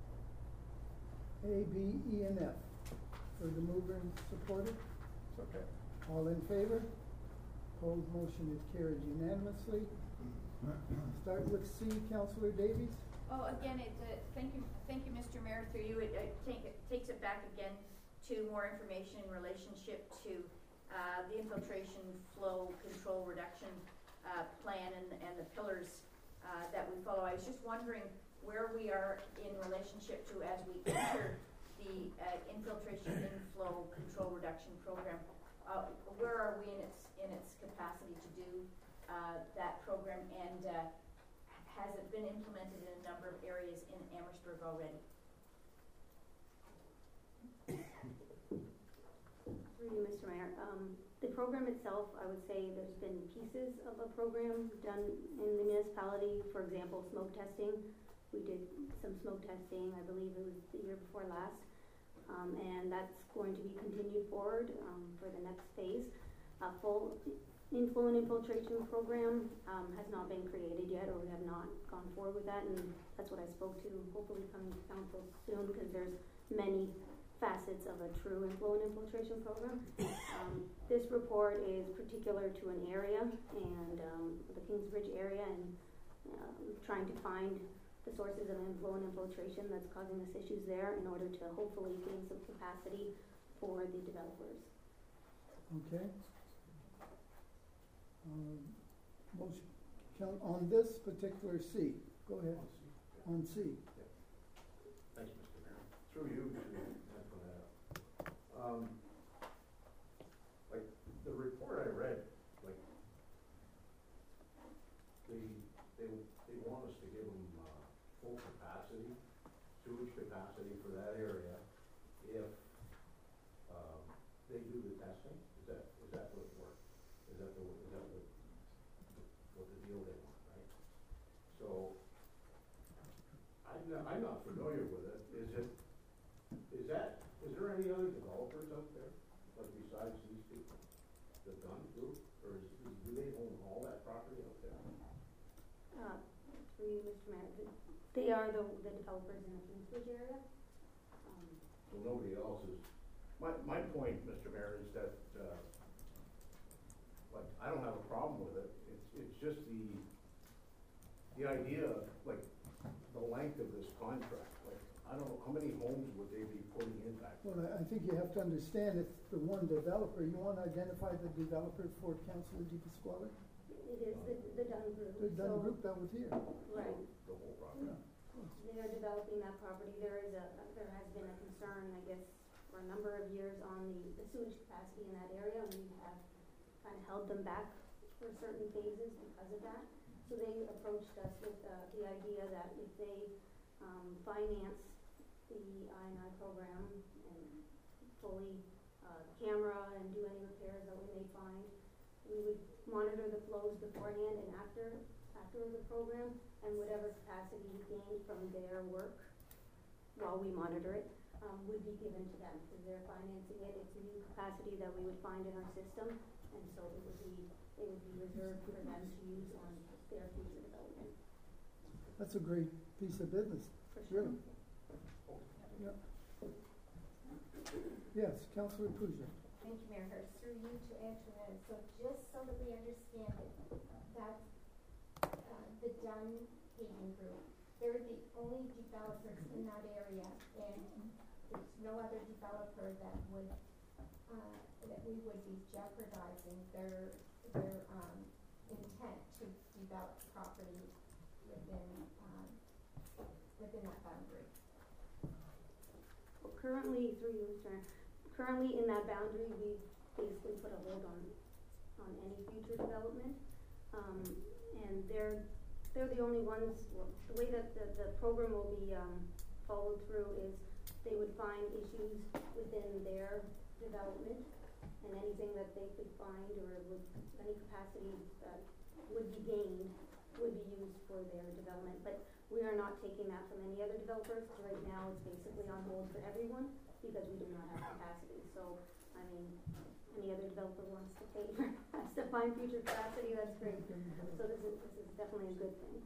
A, B, E, and F. For the mover and supporter? Okay. All in favor? Opposed, motion is carried unanimously. Start with C, Councilor Davies. Oh, again, it, uh, thank you, thank you, Mister Mayor, through you, it, it, take, it takes it back again to more information in relationship to, uh, the infiltration flow control reduction, uh, plan and, and the pillars, uh, that we follow. I was just wondering where we are in relationship to as we enter the, uh, infiltration inflow control reduction program. Uh, where are we in its, in its capacity to do, uh, that program, and, uh, has it been implemented in a number of areas in Amherstburg already? Through you, Mister Mayor. Um, the program itself, I would say there's been pieces of a program done in the municipality. For example, smoke testing. We did some smoke testing, I believe it was the year before last. Um, and that's going to be continued forward um, for the next phase. A full inflow and infiltration program um, has not been created yet, or we have not gone forward with that, and that's what I spoke to, hopefully coming to council soon, because there's many facets of a true inflow and infiltration program. Um, this report is particular to an area, and um, the Kingsbridge area, and uh, trying to find the sources of inflow and infiltration that's causing us issues there in order to hopefully gain some capacity for the developers. Okay. Um, motion, count on this particular C, go ahead, on C. Thanks, Mister Mayor. Through you to Antoinette. Um, like, the report I read, like, they, they, they want us to give them, uh, full capacity, sewage capacity for that area if, um, they do the testing. Is that, is that what it works? Is that the, is that what, what the deal they want, right? So, I'm not, I'm not familiar with it. Is it, is that, is there any other developers out there, like besides these people, the Dunn Group, or is, is, do they own all that property out there? Uh, through you, Mister Mayor, th- they are the, the developers in the Kingsbridge area. Um, So nobody else is, my, my point, Mister Mayor, is that, uh, like, I don't have a problem with it. It's, it's just the, the idea, of, like, the length of this contract. Like, I don't know, how many homes would they be putting in back? Well, I, I think you have to understand it's the one developer. You want to identify the developer for Councilor Di Pasquale? It is the, the Dunn Group. The Dunn so- Group that was here. Right. The whole property? Yeah. They are developing that property. There is a, there has been a concern, I guess, for a number of years on the, the sewage capacity in that area, and we have kind of held them back for certain phases because of that. So they approached us with uh, the idea that if they um, finance the I and I program and fully uh, camera and do any repairs that we may find, we would monitor the flows beforehand and after after the program, and whatever capacity we gained from their work while we monitor it um, would be given to them because they're financing it. It's new capacity that we would find in our system, and so it would be it would be reserved for them to use on their future development. That's a great piece of business, For sure. really. Yeah. Yes, Councilor Puja. Thank you, Mayor Hurst. Through you to Antoinette. So just so that we understand it, that's uh, the Dunn Paving Group. They're the only developers in that area, and there's no other developer that would uh, that we would be jeopardizing their their um, intent to develop property within um, within that boundary. Well, currently, through you, Mister Mayor, currently in that boundary, we basically put a hold on on any future development, um, and they're they're the only ones. Well, the way that the, the program will be um, followed through is they would find issues within their development, and anything that they could find or would any capacity that would be gained would be used for their development. But we are not taking that from any other developers. Right now, it's basically on hold for everyone because we do not have capacity. So, I mean, any other developer wants to pay for us to find future capacity, that's great. So this is this is definitely a good thing.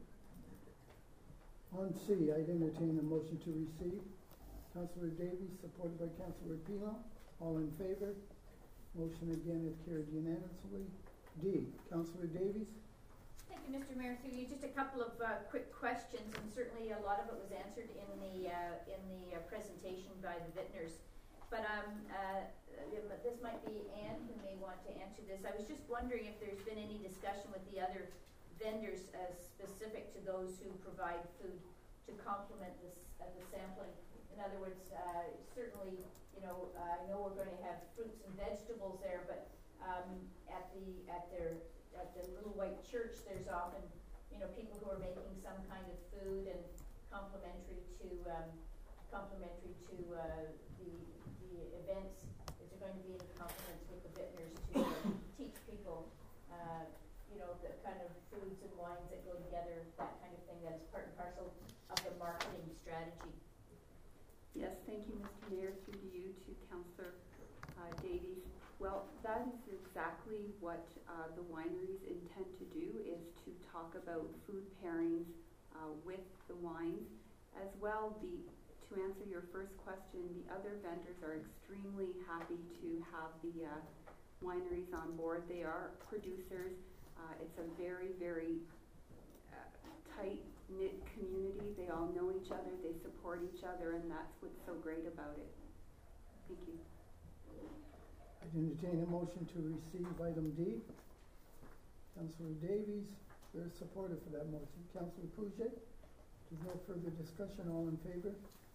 On C, I'd entertain a motion to receive. Councilor Davies, supported by Councilor Pino. All in favor? Motion again is carried unanimously. D, Councilor Davies. Thank you, Mister Mayor. Through you, just a couple of uh, quick questions, and certainly a lot of it was answered in the uh, in the uh, presentation by the Vintners. But um, uh, this might be Anne who may want to answer this. I was just wondering if there's been any discussion with the other vendors uh, specific to those who provide food to complement this uh, the sampling. In other words, uh, certainly, you know, uh, I know we're going to have fruits and vegetables there, but um, at the at their at the little white church, there's often, you know, people who are making some kind of food and complementary to um, complementary to uh, the the events. Is there going to be any complements with the Vintners to uh, teach people, uh, you know, the kind of foods and wines that go together, that kind of thing, that is part and parcel of the marketing strategy? Yes, thank you, Mister Mayor. Through to you, to Councillor uh, Davies. Well, that is exactly what uh, the wineries intend to do, is to talk about food pairings uh, with the wines. As well, the to answer your first question, the other vendors are extremely happy to have the uh, wineries on board. They are producers. Uh, it's a very, very tight-knit community. They all know each other, they support each other, and that's what's so great about it. Thank you. I entertain a motion to receive item D. Councillor Davies, you're supportive for that motion. Councillor Pouget, there's no further discussion, all in favor?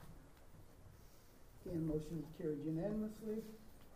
Again, motion is carried unanimously.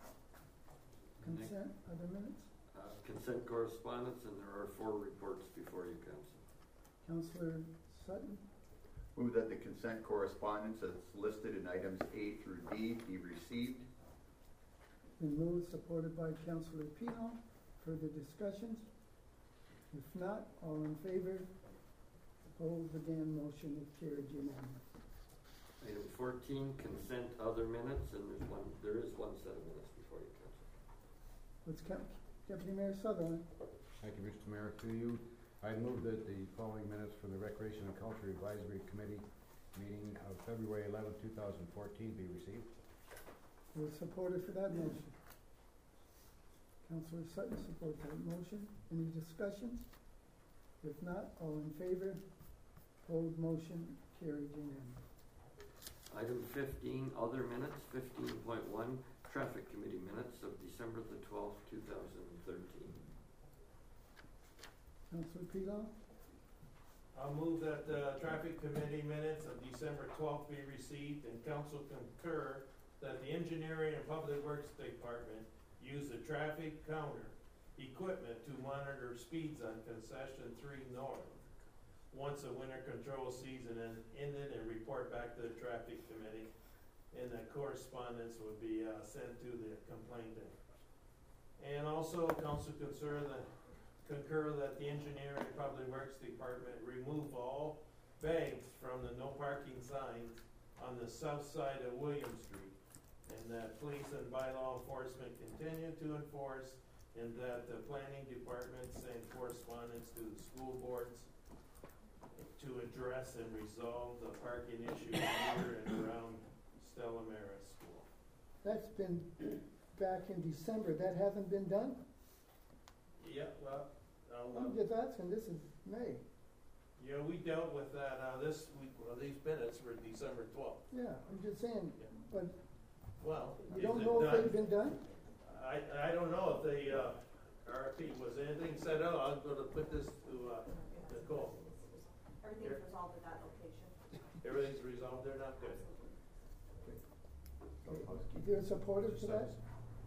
Consent, other minutes? Uh, consent correspondence, and there are four reports before you, Council. Councillor Sutton, Move that the consent correspondence as listed in items A through D be received. been moved, supported by Councillor Pino. Further discussions? If not, all in favor? Opposed, again, motion is carried unanimously. Item fourteen, consent other minutes, and there's one, there is one set of minutes before you, Council. Let's count. Deputy Mayor Sutherland. Thank you, Mister Mayor. To you, I move that the following minutes from the Recreation and Culture Advisory Committee meeting of February eleventh, two thousand fourteen be received. Who is supported for that motion? Councillor Sutton supports that motion. Any discussions? If not, all in favor? Opposed, motion carried unanimously. Item fifteen, other minutes, fifteen point one, traffic committee minutes of December the twelfth, two thousand thirteen. Councillor Pino, I'll move that the traffic committee minutes of December twelfth be received, and council concur that the engineering and public works department use the traffic counter equipment to monitor speeds on concession three north once the winter control season en- ended, and report back to the traffic committee, and that correspondence would be uh, sent to the complainant. And also, council concur that concur that the engineering and public works department remove all bags from the no parking signs on the south side of William Street, and that police and bylaw enforcement continue to enforce, and that the planning department send correspondence to the school boards to address and resolve the parking issue near and around Stella Maris School. that's been back in December. That hasn't been done? Yeah, well, I'll, I'm just asking, this is May. yeah, we dealt with that, uh, this week, well, these minutes were December twelfth. Yeah, I'm just saying, but Well, you is don't it know if done? they've been done? I, I don't know if the, uh, R F P was anything said, oh, I'm gonna put this to, uh, Nicole. Everything's resolved at that location. Everything's resolved there, not good. You're supportive to that?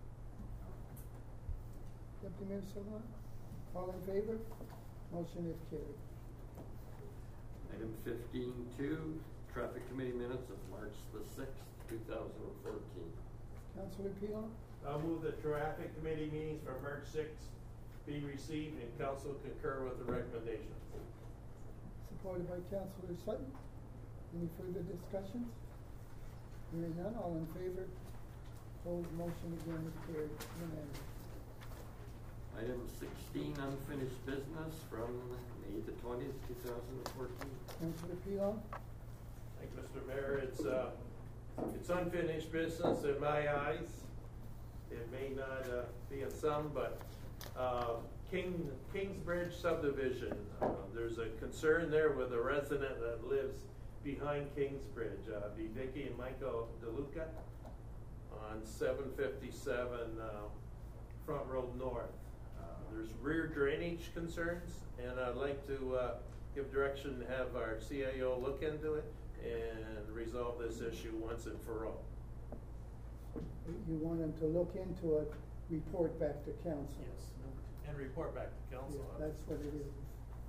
Deputy Mayor Sutherland? All in favor? Motion is carried. Item fifteen two, traffic committee minutes of March the sixth, two thousand fourteen. Councillor Pino, I'll move the traffic committee meetings for March sixth be received, and council concur with the recommendations. supported by Councillor Sutton. Any further discussions? Hearing none, all in favor? Opposed, motion again is carried unanimously. Item sixteen, unfinished business from May the twentieth, two thousand fourteen. Councillor Pilon? Thank you, Mister Mayor. It's, uh, it's unfinished business in my eyes. It may not, uh, be in some, but, uh, King, Kingsbridge subdivision, uh, there's a concern there with a resident that lives behind Kingsbridge, uh, be Vicky and Michael DeLuca on seven fifty-seven, uh, Front Road North. Uh, There's rear drainage concerns, and I'd like to, uh, give direction to have our C A O look into it and resolve this issue once and for all. You want him to look into it, report back to council? Yes, and report back to council. Yeah, that's what it is.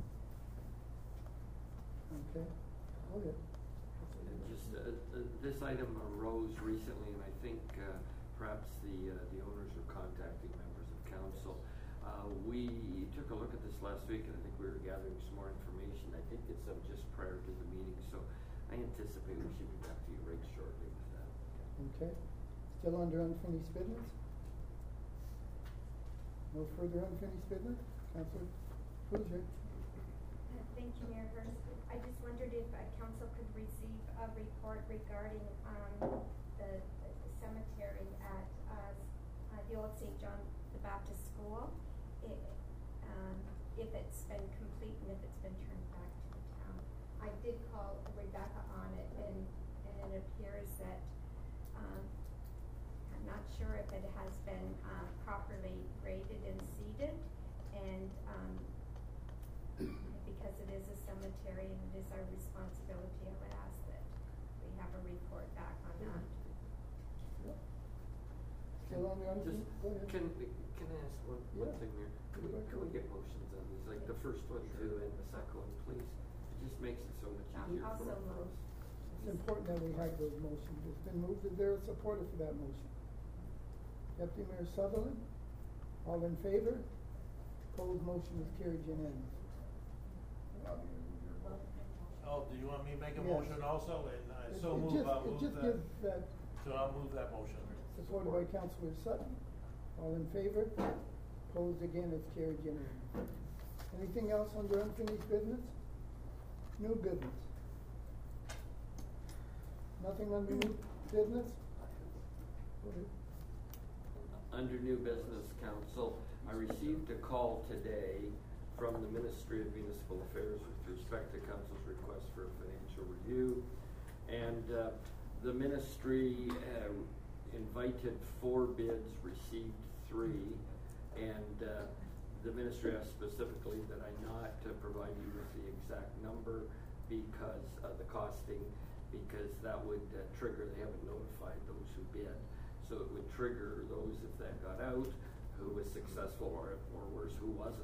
Okay, go ahead. And just, uh, uh, this item arose recently, and I think, uh, perhaps the, uh, the owners are contacting members of council. Uh, we took a look at this last week, and I think we were gathering some more information. I think it's, uh, just prior to the meeting, so I anticipate we should be back to you right shortly with that. Okay, still under unfinished business? No further unfinished business? Councillor Pouget? Thank you, Mayor Hurst. I just wondered if uh, council could receive a report regarding um, the, the cemetery at uh, uh, the old Saint John the Baptist School. It, um, if it's been complete and if it's been turned back Rebecca on it, and, and it appears that, um, I'm not sure if it has been, um, properly graded and seeded, and, um, because it is a cemetery and it is our responsibility, I would ask that we have a report back on that. Still on the Just, unfinished, go ahead. can, can I ask one, one Yeah. thing, Mayor? Can we, can we get motions on these, like the first one too and the second one, please? It just makes it so much easier for, Also for us. moved. It's important that we have those motions. It's been moved. Is there a supporter for that motion? Deputy Mayor Sutherland? All in favor? Opposed, motion is carried unanimously. Oh, do you want me to make a Yes. motion also? And I It- so it move, just- I'll it move just that. gives that So I'll move that motion. supported by Councilor Sutton. All in favor? Opposed, again, it's carried unanimously. Anything else under unfinished business? New business? Nothing under new business? Go ahead. Under new business, council, I received a call today from the Ministry of Municipal Affairs with respect to council's request for a financial review. And uh, the ministry uh, invited four bids, received three, and uh, the ministry asked specifically that I not uh, provide you with the exact number because of the costing, because that would uh, trigger, they haven't notified those who bid. So it would trigger those if that got out, who was successful, or, or worse, who wasn't.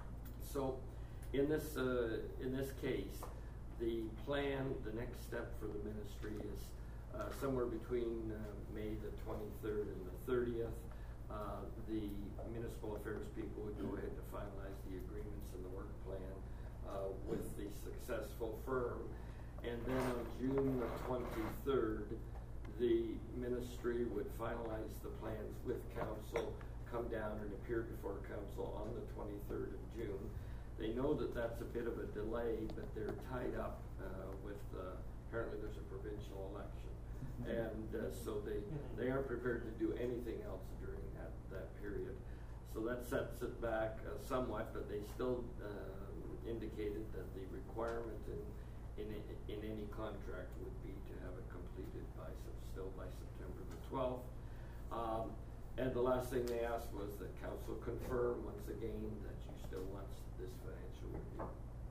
So in this, uh, in this case, the plan, the next step for the ministry is uh, somewhere between uh, May the twenty-third and the thirtieth. Uh, the municipal affairs people would go ahead to finalize the agreements and the work plan uh, with the successful firm. And then on June the twenty-third, the ministry would finalize the plans with council, come down and appear before council on the twenty-third of June. They know that that's a bit of a delay, but they're tied up uh, with, uh, apparently there's a provincial election. And uh, so they, they aren't prepared to do anything else during that, that period. So that sets it back uh, somewhat, but they still um, indicated that the requirement in, in, in any contract would be to have it completed by, still by September the twelfth. Um, and the last thing they asked was that council confirm once again that you still want this financial review.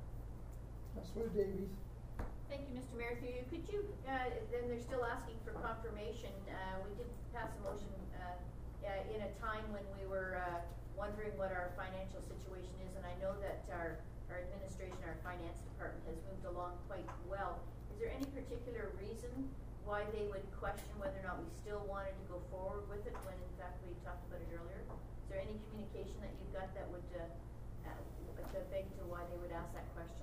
Councilor Davies? Thank you, Mister Mayor. Through you, could you, uh, then they're still asking for confirmation. Uh, we did pass a motion uh, uh, in a time when we were uh, wondering what our financial situation is, and I know that our, our administration, our finance department has moved along quite well. Is there any particular reason why they would question whether or not we still wanted to go forward with it when in fact we talked about it earlier? Is there any communication that you've got that would uh, uh, beg to why they would ask that question?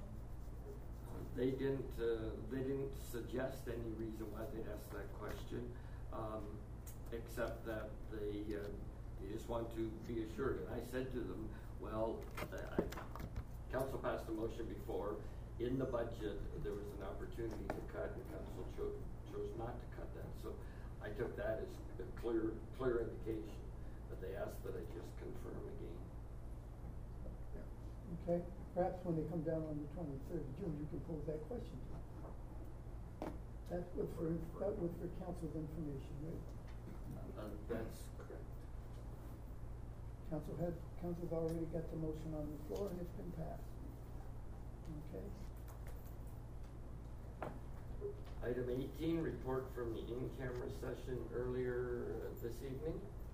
They didn't. Uh, they didn't suggest any reason why they'd ask that question, um, except that they uh, they just want to be assured. And I said to them, "Well, uh, I, council passed a motion before. In the budget, there was an opportunity to cut, and council chose chose not to cut that. So I took that as a clear clear indication. But they asked that I just confirm again." Okay, perhaps when they come down on the twenty-third of June, you can pose that question to them. That's what for, that was for council's information, right? Uh, that's correct. Council has, council's already got the motion on the floor and it's been passed. Okay? Item eighteen, report from the in-camera session earlier uh, this evening.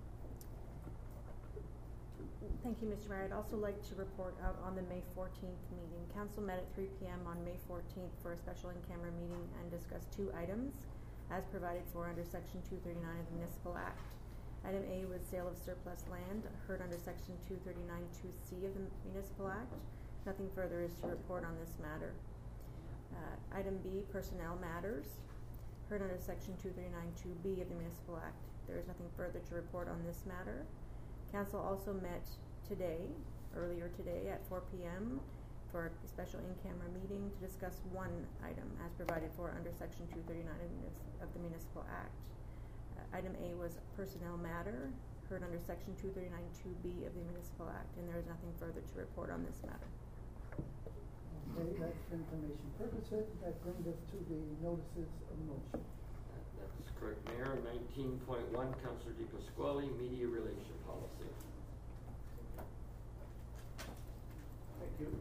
Thank you, Mister Mayor. I'd also like to report out on the May fourteenth meeting. Council met at three p m on May fourteenth for a special in-camera meeting and discussed two items as provided for under Section two thirty-nine of the Municipal Act. Item A was sale of surplus land, heard under Section two thirty-nine two C of the Municipal Act. Nothing further is to report on this matter. Uh, item B, personnel matters, heard under Section two thirty-nine two B of the Municipal Act. There is nothing further to report on this matter. Council also met today, earlier today at four p m for a special in-camera meeting to discuss one item as provided for under Section two thirty-nine of, of the Municipal Act. Uh, item A was personnel matter, heard under Section two thirty-nine two B of the Municipal Act, and there is nothing further to report on this matter. Okay, that's for information purposes. That brings us to the notices of motion. That's correct, Mayor. Nineteen point one, Councilor Di Pasquale, Media Relation Policy. Thank you.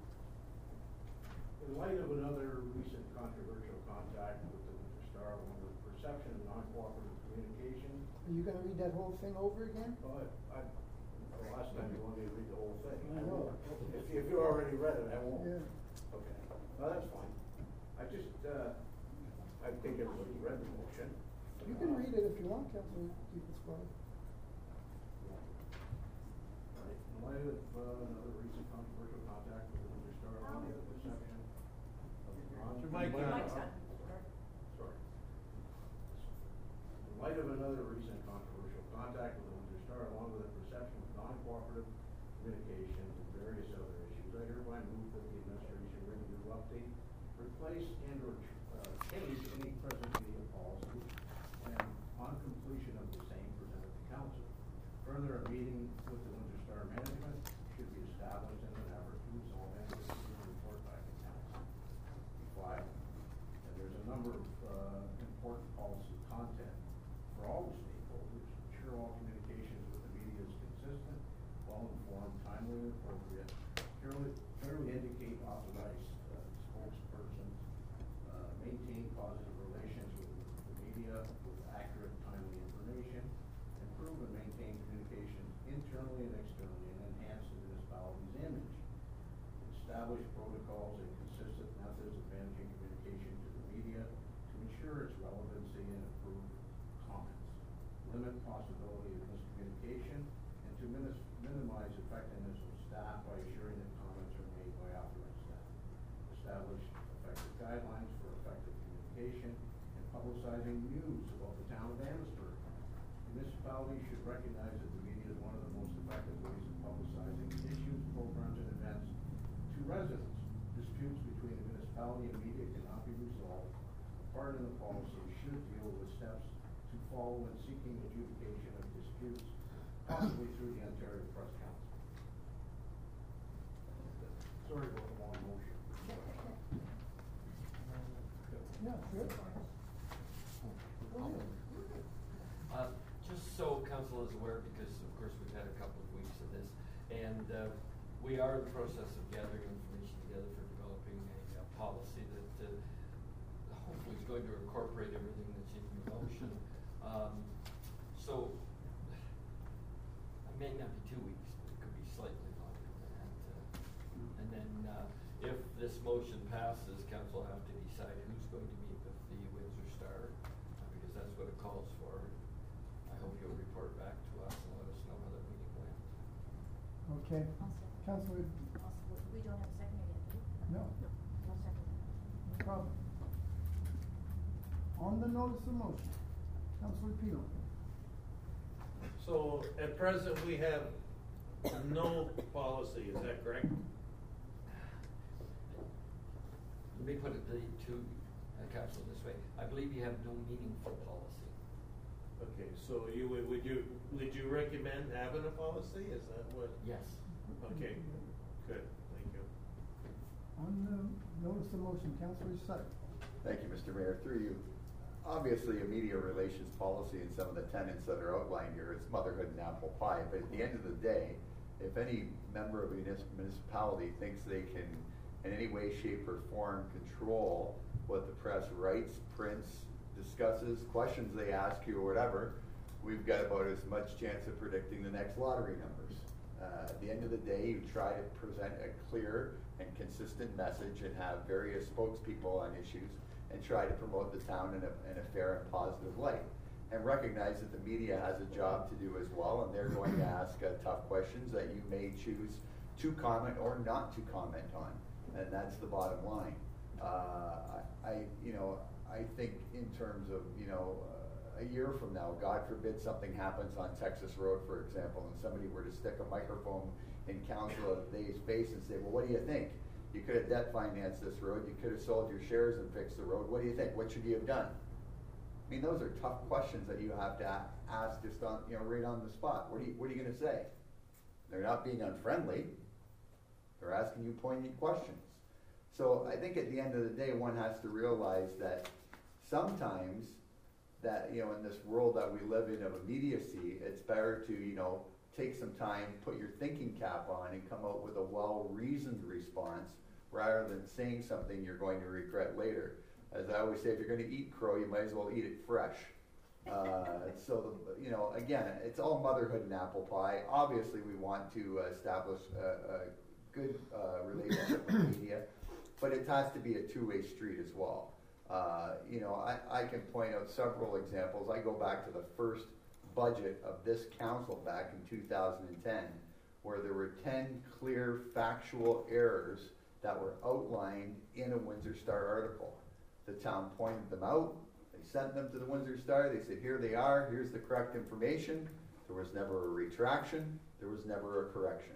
In light of another recent controversial contact with the Windsor Star along with perception of non-cooperative communication. Are you gonna read that whole thing over again? Well, I, I, the last time you wanted me to read the whole thing. I know. If, if you already read it, I won't. Yeah. Okay, well, that's fine. I just, uh, I think everybody read the motion. You can read it if you want, Councilor Di Pasquale. Right, in light of uh, another recent controversial contact with the Windsor Star along with perception of non- Your mic on. Mic's on. Sorry. In light of another recent controversial contact with the Windsor Star, along with the perception of non-cooperative communications and various other issues, I hereby move that the administration review, update, replace, and or uh, change any present media policy, and on completion of the same, present it to council. Further, a meeting with the Windsor Star management should be established in an effort to resolve any issues and report back to council. Five, and there's a number of uh, important policy content for all the stakeholders. Ensure all communications with the media is consistent, well-informed, timely, and appropriate. Clearly, clearly indicate authorized uh, spokespersons. Uh, maintain positive relations with the media with accurate, timely information. Improve and maintain communications internally and externally, and enhance the municipality's image. Establish protocols and consistent methods of managing communication to the media to ensure its relevancy and improve comments. Limit possibility of miscommunication and to minis- minimize effectiveness of staff by assuring that comments are made by authorized staff. Establish effective guidelines for effective communication and publicizing news about the town of Amherstburg. Municipalities should recognize that the media is one of the most effective ways of publicizing issues, programs, and events to residents. Disputes between the municipality and media cannot be resolved. Part of the policy should deal with steps to follow in seeking adjudication of disputes, possibly through the Ontario Press Council. Sorry about the long motion. Yeah, good. Uh, just so council is aware, because of course we've had a couple of weeks of this, and uh, we are in the process of gathering information together for developing a, a policy that uh, hopefully is going to incorporate everything that's in your motion. Um, so it may not be two weeks, but it could be slightly longer than that. Uh, and then uh, if this motion passes, council will have to decide who's going to meet with the Windsor Star, uh, because that's what it calls for. I hope you'll report back to us and let us know how that meeting went. Okay. Councilor, We don't have a second yet, do we? no, No second. no problem. On the notice of motion, Councilor Pino. So at present, we have no policy, is that correct? Let me put it to, to uh, council this way. I believe you have no meaningful policy. Okay, so you would, would you, would you recommend having a policy? Is that what? Yes. Okay, good, thank you. On the notice of motion, Councilor Sutton. Thank you, Mister Mayor. Through you. Obviously, a media relations policy and some of the tenets that are outlined here, it's motherhood and apple pie. But at the end of the day, if any member of a municipality thinks they can in any way, shape, or form control what the press writes, prints, discusses, questions they ask you, or whatever, we've got about as much chance of predicting the next lottery numbers. Uh, at the end of the day, you try to present a clear and consistent message and have various spokespeople on issues and try to promote the town in a, in a fair and positive light. And recognize that the media has a job to do as well, and they're going to ask uh, tough questions that you may choose to comment or not to comment on. And that's the bottom line. Uh, I, I, you know, I think in terms of, you know, uh, a year from now, God forbid something happens on Texas Road, for example, and somebody were to stick a microphone in Council Day's face and say, well, what do you think? You could have debt financed this road, you could have sold your shares and fixed the road. What do you think? What should you have done? I mean, those are tough questions that you have to ask just on, you know, right on the spot. What are you, what are you going to say? They're not being unfriendly. They're asking you poignant questions. So I think at the end of the day, one has to realize that sometimes that, you know, in this world that we live in of immediacy, it's better to, you know, take some time, put your thinking cap on, and come out with a well-reasoned response rather than saying something you're going to regret later. As I always say, if you're going to eat crow, you might as well eat it fresh. Uh, so, the, you know, again, it's all motherhood and apple pie. Obviously, we want to uh, establish a, a good uh, relationship with the media, but it has to be a two-way street as well. Uh, you know, I, I can point out several examples. I go back to the first budget of this council back in two thousand ten, where there were ten clear factual errors that were outlined in a Windsor Star article. The town pointed them out. They sent them to the Windsor Star. They said, here they are. Here's the correct information. There was never a retraction. There was never a correction.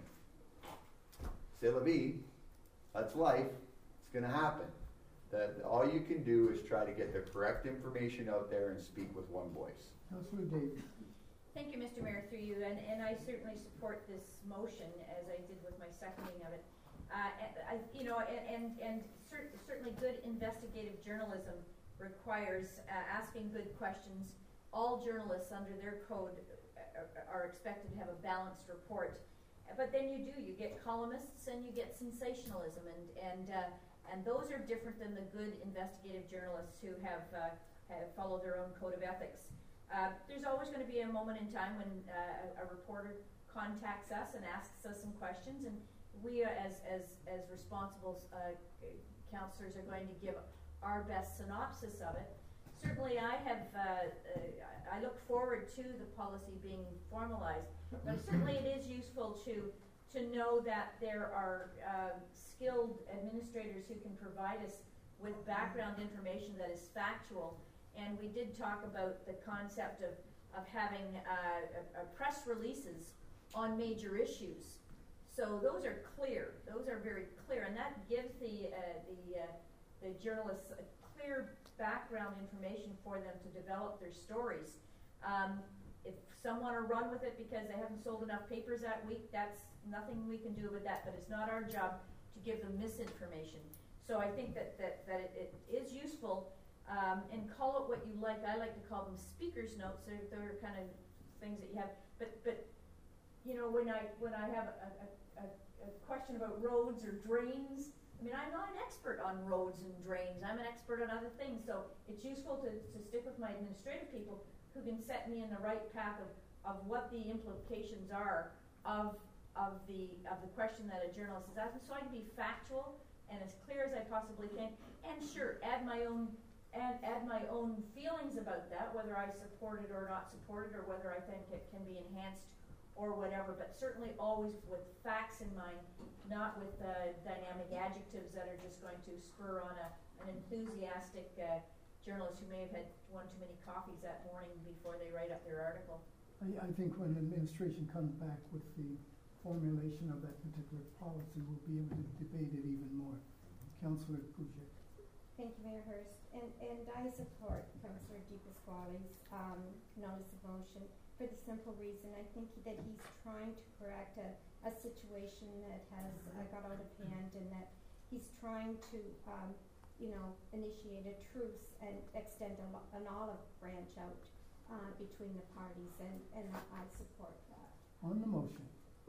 C'est la vie. That's life. It's going to happen. That all you can do is try to get the correct information out there and speak with one voice. Councillor Davies. Thank you, Mister Mayor, through you, and, and I certainly support this motion, as I did with my seconding of it. Uh, I, you know, and, and, and cert, certainly good investigative journalism requires uh, asking good questions. All journalists under their code are, are expected to have a balanced report. But then you do, you get columnists and you get sensationalism, and, and, uh, and those are different than the good investigative journalists who have, uh, have followed their own code of ethics. Uh, there's always going to be a moment in time when uh, a, a reporter contacts us and asks us some questions, and we uh, as, as, as responsible uh, councillors are going to give our best synopsis of it. Certainly I have, uh, uh, I look forward to the policy being formalized, but certainly it is useful to, to know that there are uh, skilled administrators who can provide us with background information that is factual. And we did talk about the concept of, of having uh, a, a press releases on major issues. So those are clear. Those are very clear, and that gives the uh, the uh, the journalists a clear background information for them to develop their stories. Um, if some want to run with it because they haven't sold enough papers that week, that's nothing we can do with that. But it's not our job to give them misinformation. So I think that that that it, it is useful. Um, and call it what you like. I like to call them speaker's notes. They're, they're kind of things that you have. But, but you know, when I when I have a, a, a question about roads or drains, I mean, I'm not an expert on roads and drains. I'm an expert on other things. So it's useful to, to stick with my administrative people who can set me in the right path of, of what the implications are of of the of the question that a journalist is asking. So I can be factual and as clear as I possibly can. And sure, add my own. And add my own feelings about that, whether I support it or not support it, or whether I think it can be enhanced or whatever, but certainly always with facts in mind, not with uh, dynamic adjectives that are just going to spur on a, an enthusiastic uh, journalist who may have had one too many coffees that morning before they write up their article. I, I think when administration comes back with the formulation of that particular policy, we'll be able to debate it even more. Councillor Kujic. Thank you, Mayor Hurst. And, and I support Councillor Di Pasquale's um, notice of motion for the simple reason I think that he's trying to correct a, a situation that has uh, got out of hand, and that he's trying to, um, you know, initiate a truce and extend a, an olive branch out uh, between the parties, and, and I support that. On the motion.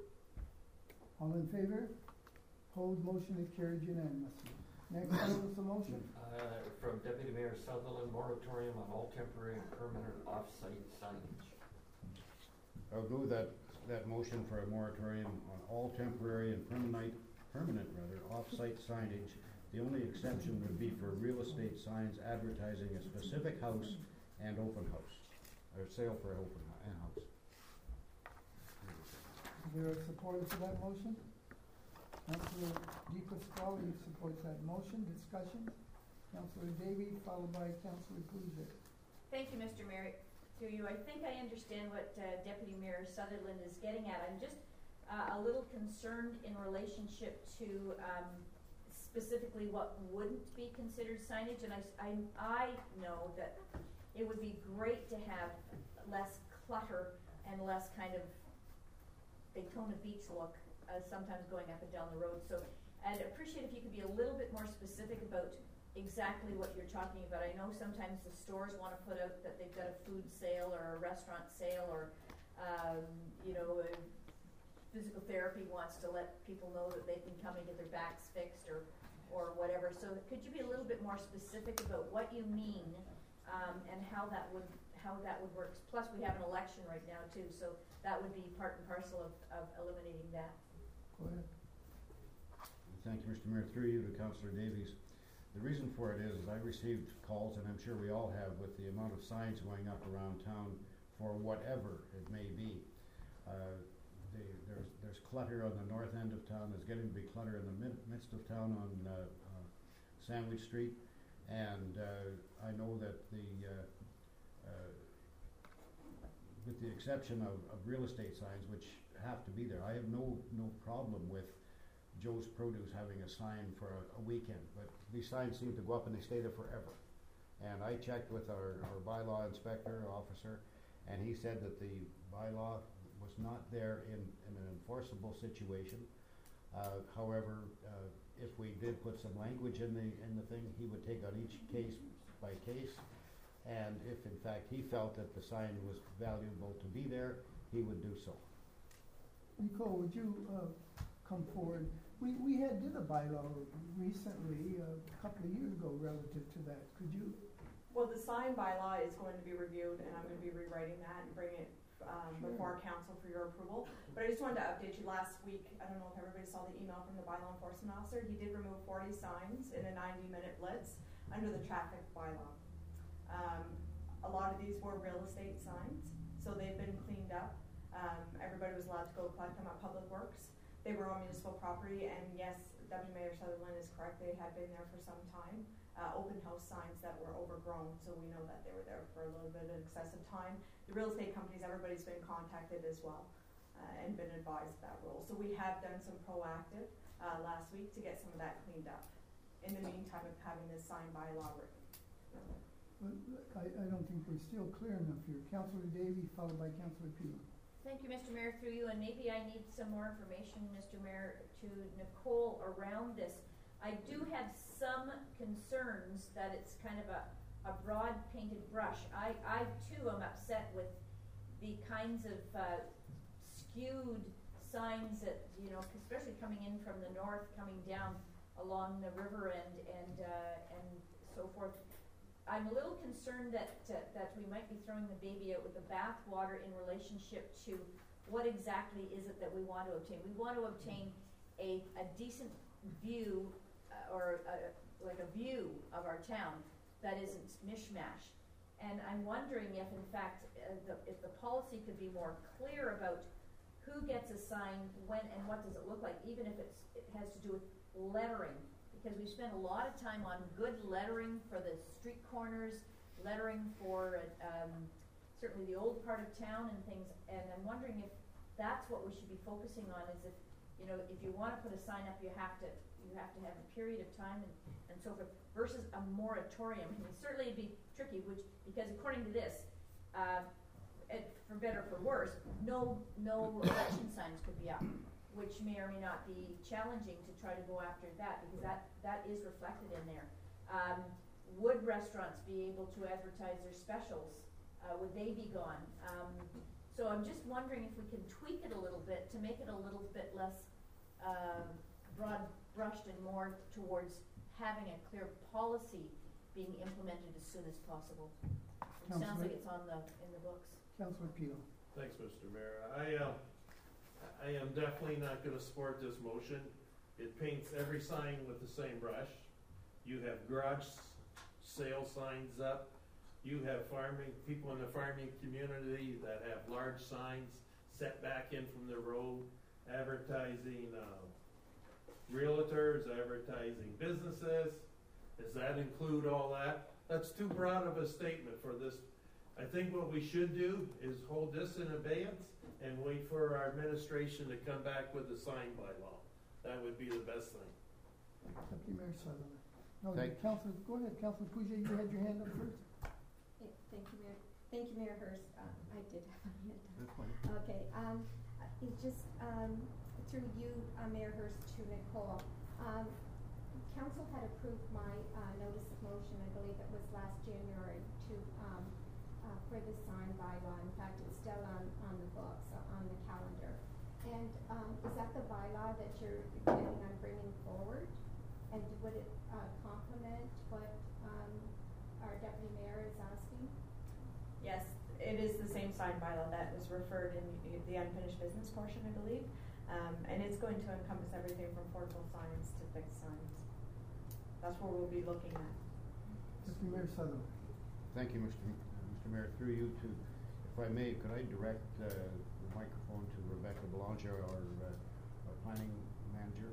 All in favor? Opposed? Motion is carried unanimously. Next notice of motion. Uh, from Deputy Mayor Sutherland, moratorium on all temporary and permanent off-site signage. I'll go with that, that motion for a moratorium on all temporary and permanent, permanent rather, off-site signage. The only exception would be for real estate signs advertising a specific house and open house, or sale for an open house. Is there a supporter for that motion? Councillor Di Pasquale supports that motion. Discussion. Councillor Davey, followed by Councillor Kujic. Thank you, Mister Mayor. Through you, I think I understand what uh, Deputy Mayor Sutherland is getting at. I'm just uh, a little concerned in relationship to um, specifically what wouldn't be considered signage, and I, I, I know that it would be great to have less clutter and less kind of Daytona Beach look uh, sometimes going up and down the road. So and appreciate if you could be a little bit more specific about exactly what you're talking about. I know sometimes the stores want to put out that they've got a food sale or a restaurant sale, or um, you know, uh, physical therapy wants to let people know that they can come and get their backs fixed or or whatever. So could you be a little bit more specific about what you mean um, and how that would how that would work? Plus, we have an election right now too, so that would be part and parcel of, of eliminating that. Go ahead. Thank you, Mister Mayor. Through you to Councillor Davies. The reason for it is, is I received calls, and I'm sure we all have, with the amount of signs going up around town for whatever it may be. Uh, the, there's, there's clutter on the north end of town. There's getting to be clutter in the mid, midst of town on uh, uh, Sandwich Street. And uh, I know that the, uh, uh, with the exception of, of real estate signs, which have to be there, I have no, no problem with Joe's Produce having a sign for a, a weekend, but these signs seem to go up and they stay there forever. And I checked with our, our bylaw inspector officer, and he said that the bylaw was not there in, in an enforceable situation. Uh, however, uh, if we did put some language in the in the thing, he would take on each case by case, and if in fact he felt that the sign was valuable to be there, he would do so. Nicole, would you uh, come forward? We, we had did a bylaw recently, uh, a couple of years ago, relative to that. Could you? Well, the sign bylaw is going to be reviewed, and I'm going to be rewriting that and bringing it um, Sure. before council for your approval. But I just wanted to update you. Last week, I don't know if everybody saw the email from the bylaw enforcement officer. He did remove forty signs in a ninety minute blitz under the traffic bylaw. Um, a lot of these were real estate signs, so they've been cleaned up. Um, everybody was allowed to go collect them at Public Works. They were on municipal property, and yes, Deputy Mayor Sutherland is correct. They had been there for some time. Uh, open house signs that were overgrown, so we know that they were there for a little bit of excessive time. The real estate companies, everybody's been contacted as well uh, and been advised of that rule. So we have done some proactive uh, last week to get some of that cleaned up. In the meantime of having this signed bylaw written. Well, I, I don't think we're still clear enough here. Councillor Davey, followed by Councillor Pugh. Thank you, Mister Mayor, through you, and maybe I need some more information, Mister Mayor, to Nicole around this. I do have some concerns that it's kind of a, a broad painted brush. I, I too am upset with the kinds of uh, skewed signs that, you know, especially coming in from the north, coming down along the river end and, uh, and so forth. I'm a little concerned that uh, that we might be throwing the baby out with the bathwater in relationship to what exactly is it that we want to obtain. We want to obtain a, a decent view uh, or a, like a view of our town that isn't mishmash. And I'm wondering if in fact uh, the, if the policy could be more clear about who gets a sign, when, and what does it look like, even if it's, it has to do with lettering. Because we spend a lot of time on good lettering for the street corners, lettering for um, certainly the old part of town and things, and I'm wondering if that's what we should be focusing on, is if, you know, if you want to put a sign up, you have to you have to have a period of time and, and so forth, versus a moratorium. I mean, certainly it'd be tricky, which, because according to this, uh, it, for better or for worse, no, no election signs could be up, which may or may not be challenging to try to go after that, because that, that is reflected in there. Um, would restaurants be able to advertise their specials? Uh, would they be gone? Um, so I'm just wondering if we can tweak it a little bit to make it a little bit less uh, broad-brushed and more towards having a clear policy being implemented as soon as possible. It sounds Councillor- like it's on the in the books. Councillor Pugh. Thanks, Mister Mayor. I, uh, I am definitely not gonna support this motion. It paints every sign with the same brush. You have garage s- sale signs up. You have farming, people in the farming community that have large signs set back in from the road, advertising, uh, realtors, advertising businesses. Does that include all that? That's too broad of a statement for this. I think what we should do is hold this in abeyance and wait for our administration to come back with a sign bylaw. That would be the best thing. Deputy Mayor Sutherland. No, Thank- Councillor, go ahead, Councillor Puget, you had your hand up first. Okay, Thank you, Mayor. Thank you, Mayor Hurst. Uh, I did have my hand up. That's fine. Okay, um, it just, um, through you, uh, Mayor Hurst, to Nicole, Um, council had approved my, uh, notice of motion, I believe it was last January, to, um, uh, for the sign bylaw. In fact, it's still on, on the books, uh, on the calendar. And, um, is that the bylaw that you're planning on bringing forward? And would it, uh, complement what, um, our deputy mayor is asking? Yes, it is the same sign bylaw that was referred in the- the unfinished business portion, I believe. Um, and it's going to encompass everything from portable signs to fixed signs. That's where we'll be looking at. Deputy Mayor Sutherland. Thank you, Mister M- uh, Mister Mayor. Through you to, if I may, could I direct uh, the microphone to Rebecca Belanger, our, uh, our planning manager?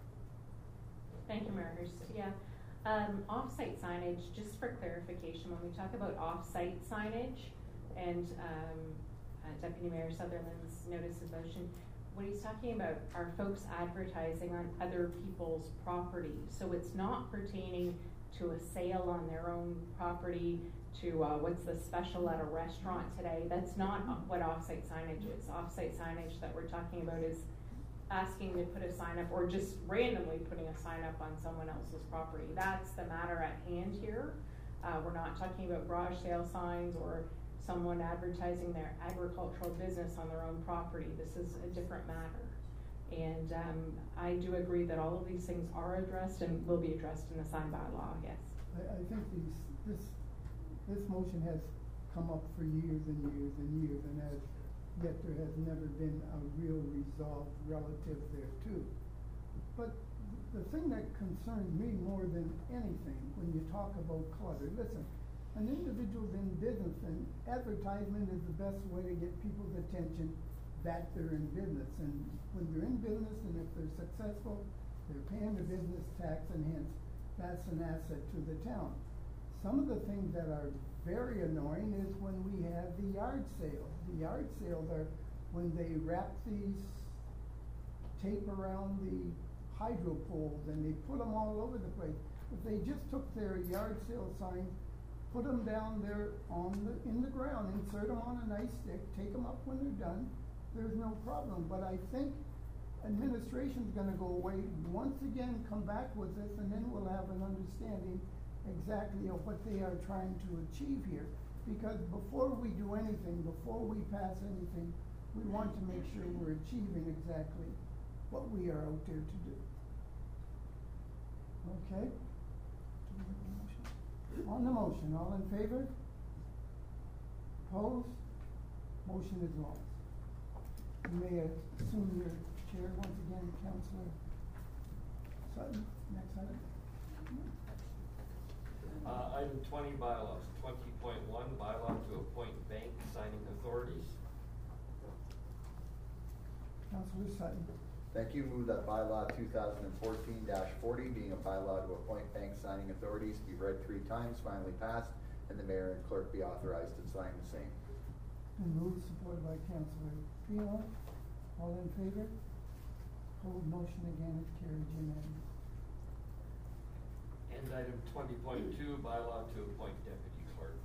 Thank you, Mayor Hirsch. Yeah, um, off-site signage, just for clarification, when we talk about off-site signage and um, uh, Deputy Mayor Sutherland's notice of motion, what he's talking about are folks advertising on other people's property. So it's not pertaining to a sale on their own property, to uh, what's the special at a restaurant today. That's not what off-site signage is. Off-site signage that we're talking about is asking to put a sign up or just randomly putting a sign up on someone else's property. That's the matter at hand here. Uh, we're not talking about garage sale signs or someone advertising their agricultural business on their own property. This is a different matter. And um, I do agree that all of these things are addressed and will be addressed in the sign bylaw, yes. I, I think these, this, this motion has come up for years and years and years, and as yet there has never been a real resolve relative thereto. But the thing that concerns me more than anything when you talk about clutter, listen, an individual's in business and advertisement is the best way to get people's attention that they're in business. And when they're in business and if they're successful, they're paying the business tax, and hence that's an asset to the town. Some of the things that are very annoying is when we have the yard sales. The yard sales are when they wrap these tape around the hydro poles and they put them all over the place. If they just took their yard sale sign, put them down there on the, in the ground, insert them on a nice stick, take them up when they're done, there's no problem. But I think administration's gonna go away, once again come back with this, and then we'll have an understanding exactly of what they are trying to achieve here. Because before we do anything, before we pass anything, we want to make sure we're achieving exactly what we are out there to do. Okay? On the motion, all in favor? Opposed? Motion is lost. You may assume your chair once again, Councillor Sutton. Next item. Uh, item twenty, bylaws. Twenty point one, bylaw to appoint bank signing authorities. Councillor Sutton. Thank you. Move that bylaw two thousand fourteen forty, being a bylaw to appoint bank signing authorities, be read three times, finally passed, and the mayor and clerk be authorized to sign the same. Been moved, supported by Councillor Pino. All in favor? Opposed? Motion again is carried unanimously. And item twenty point two, bylaw to appoint deputy clerk.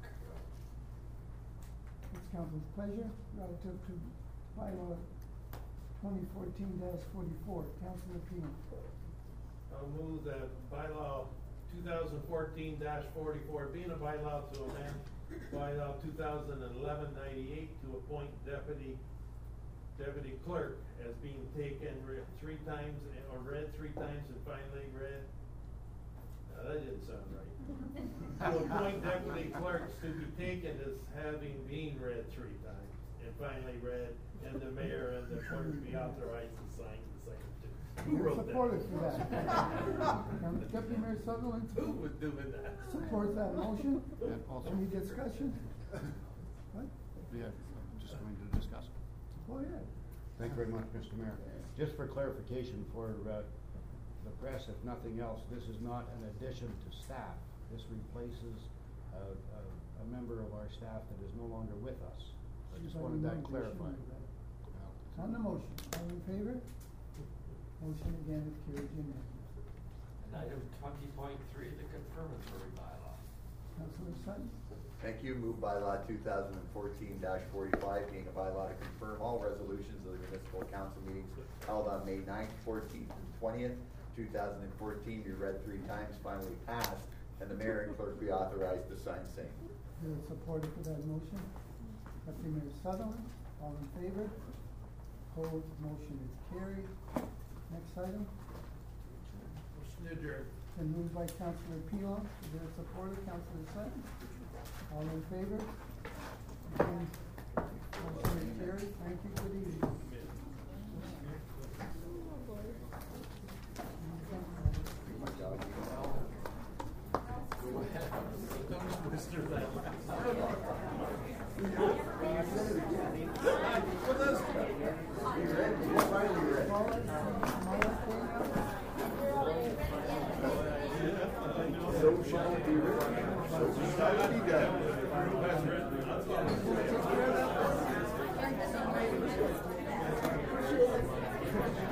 It's council's pleasure relative to bylaw twenty fourteen forty-four. Councillor Pino. I'll move that bylaw two thousand fourteen forty-four, being a bylaw to amend bylaw two thousand eleven ninety-eight to appoint deputy deputy clerk as being taken re three times or read three times and finally read. Now, that didn't sound right. To appoint deputy clerks to be taken as having been read three times and finally read, and the mayor and the clerk be authorized to sign the same too. Who wrote that? Supported for that. Um, Deputy Mayor Sutherland. Who was doing that? Supports that motion. And also- Any discussion? What? Yeah, just going to discuss it. Go ahead. Thank you very much, Mister Mayor. Just for clarification for uh, the press, if nothing else, this is not an addition to staff. This replaces a, a, a member of our staff that is no longer with us. I just wanted that clarified. On the motion, all in favor? Motion again is carried unanimously. And item twenty point three, the confirmatory bylaw. Councillor Sutton. Thank you. Move bylaw two thousand fourteen forty-five, being a bylaw to confirm all resolutions of the municipal council meetings held on May ninth, fourteenth, and twentieth, two thousand fourteen be read three times, finally passed, and the mayor and clerk be authorized to sign same. Is there support for that motion? Deputy Mayor Sutherland, all in favor? Opposed, motion is carried. Next item. Motion adjourned. Been moved by Councilor Pilon. Is there support of Councilor Sutton? All in favor? Opposed, motion is carried. Thank you. Good evening. Mister So shall it be written, so shall it be done.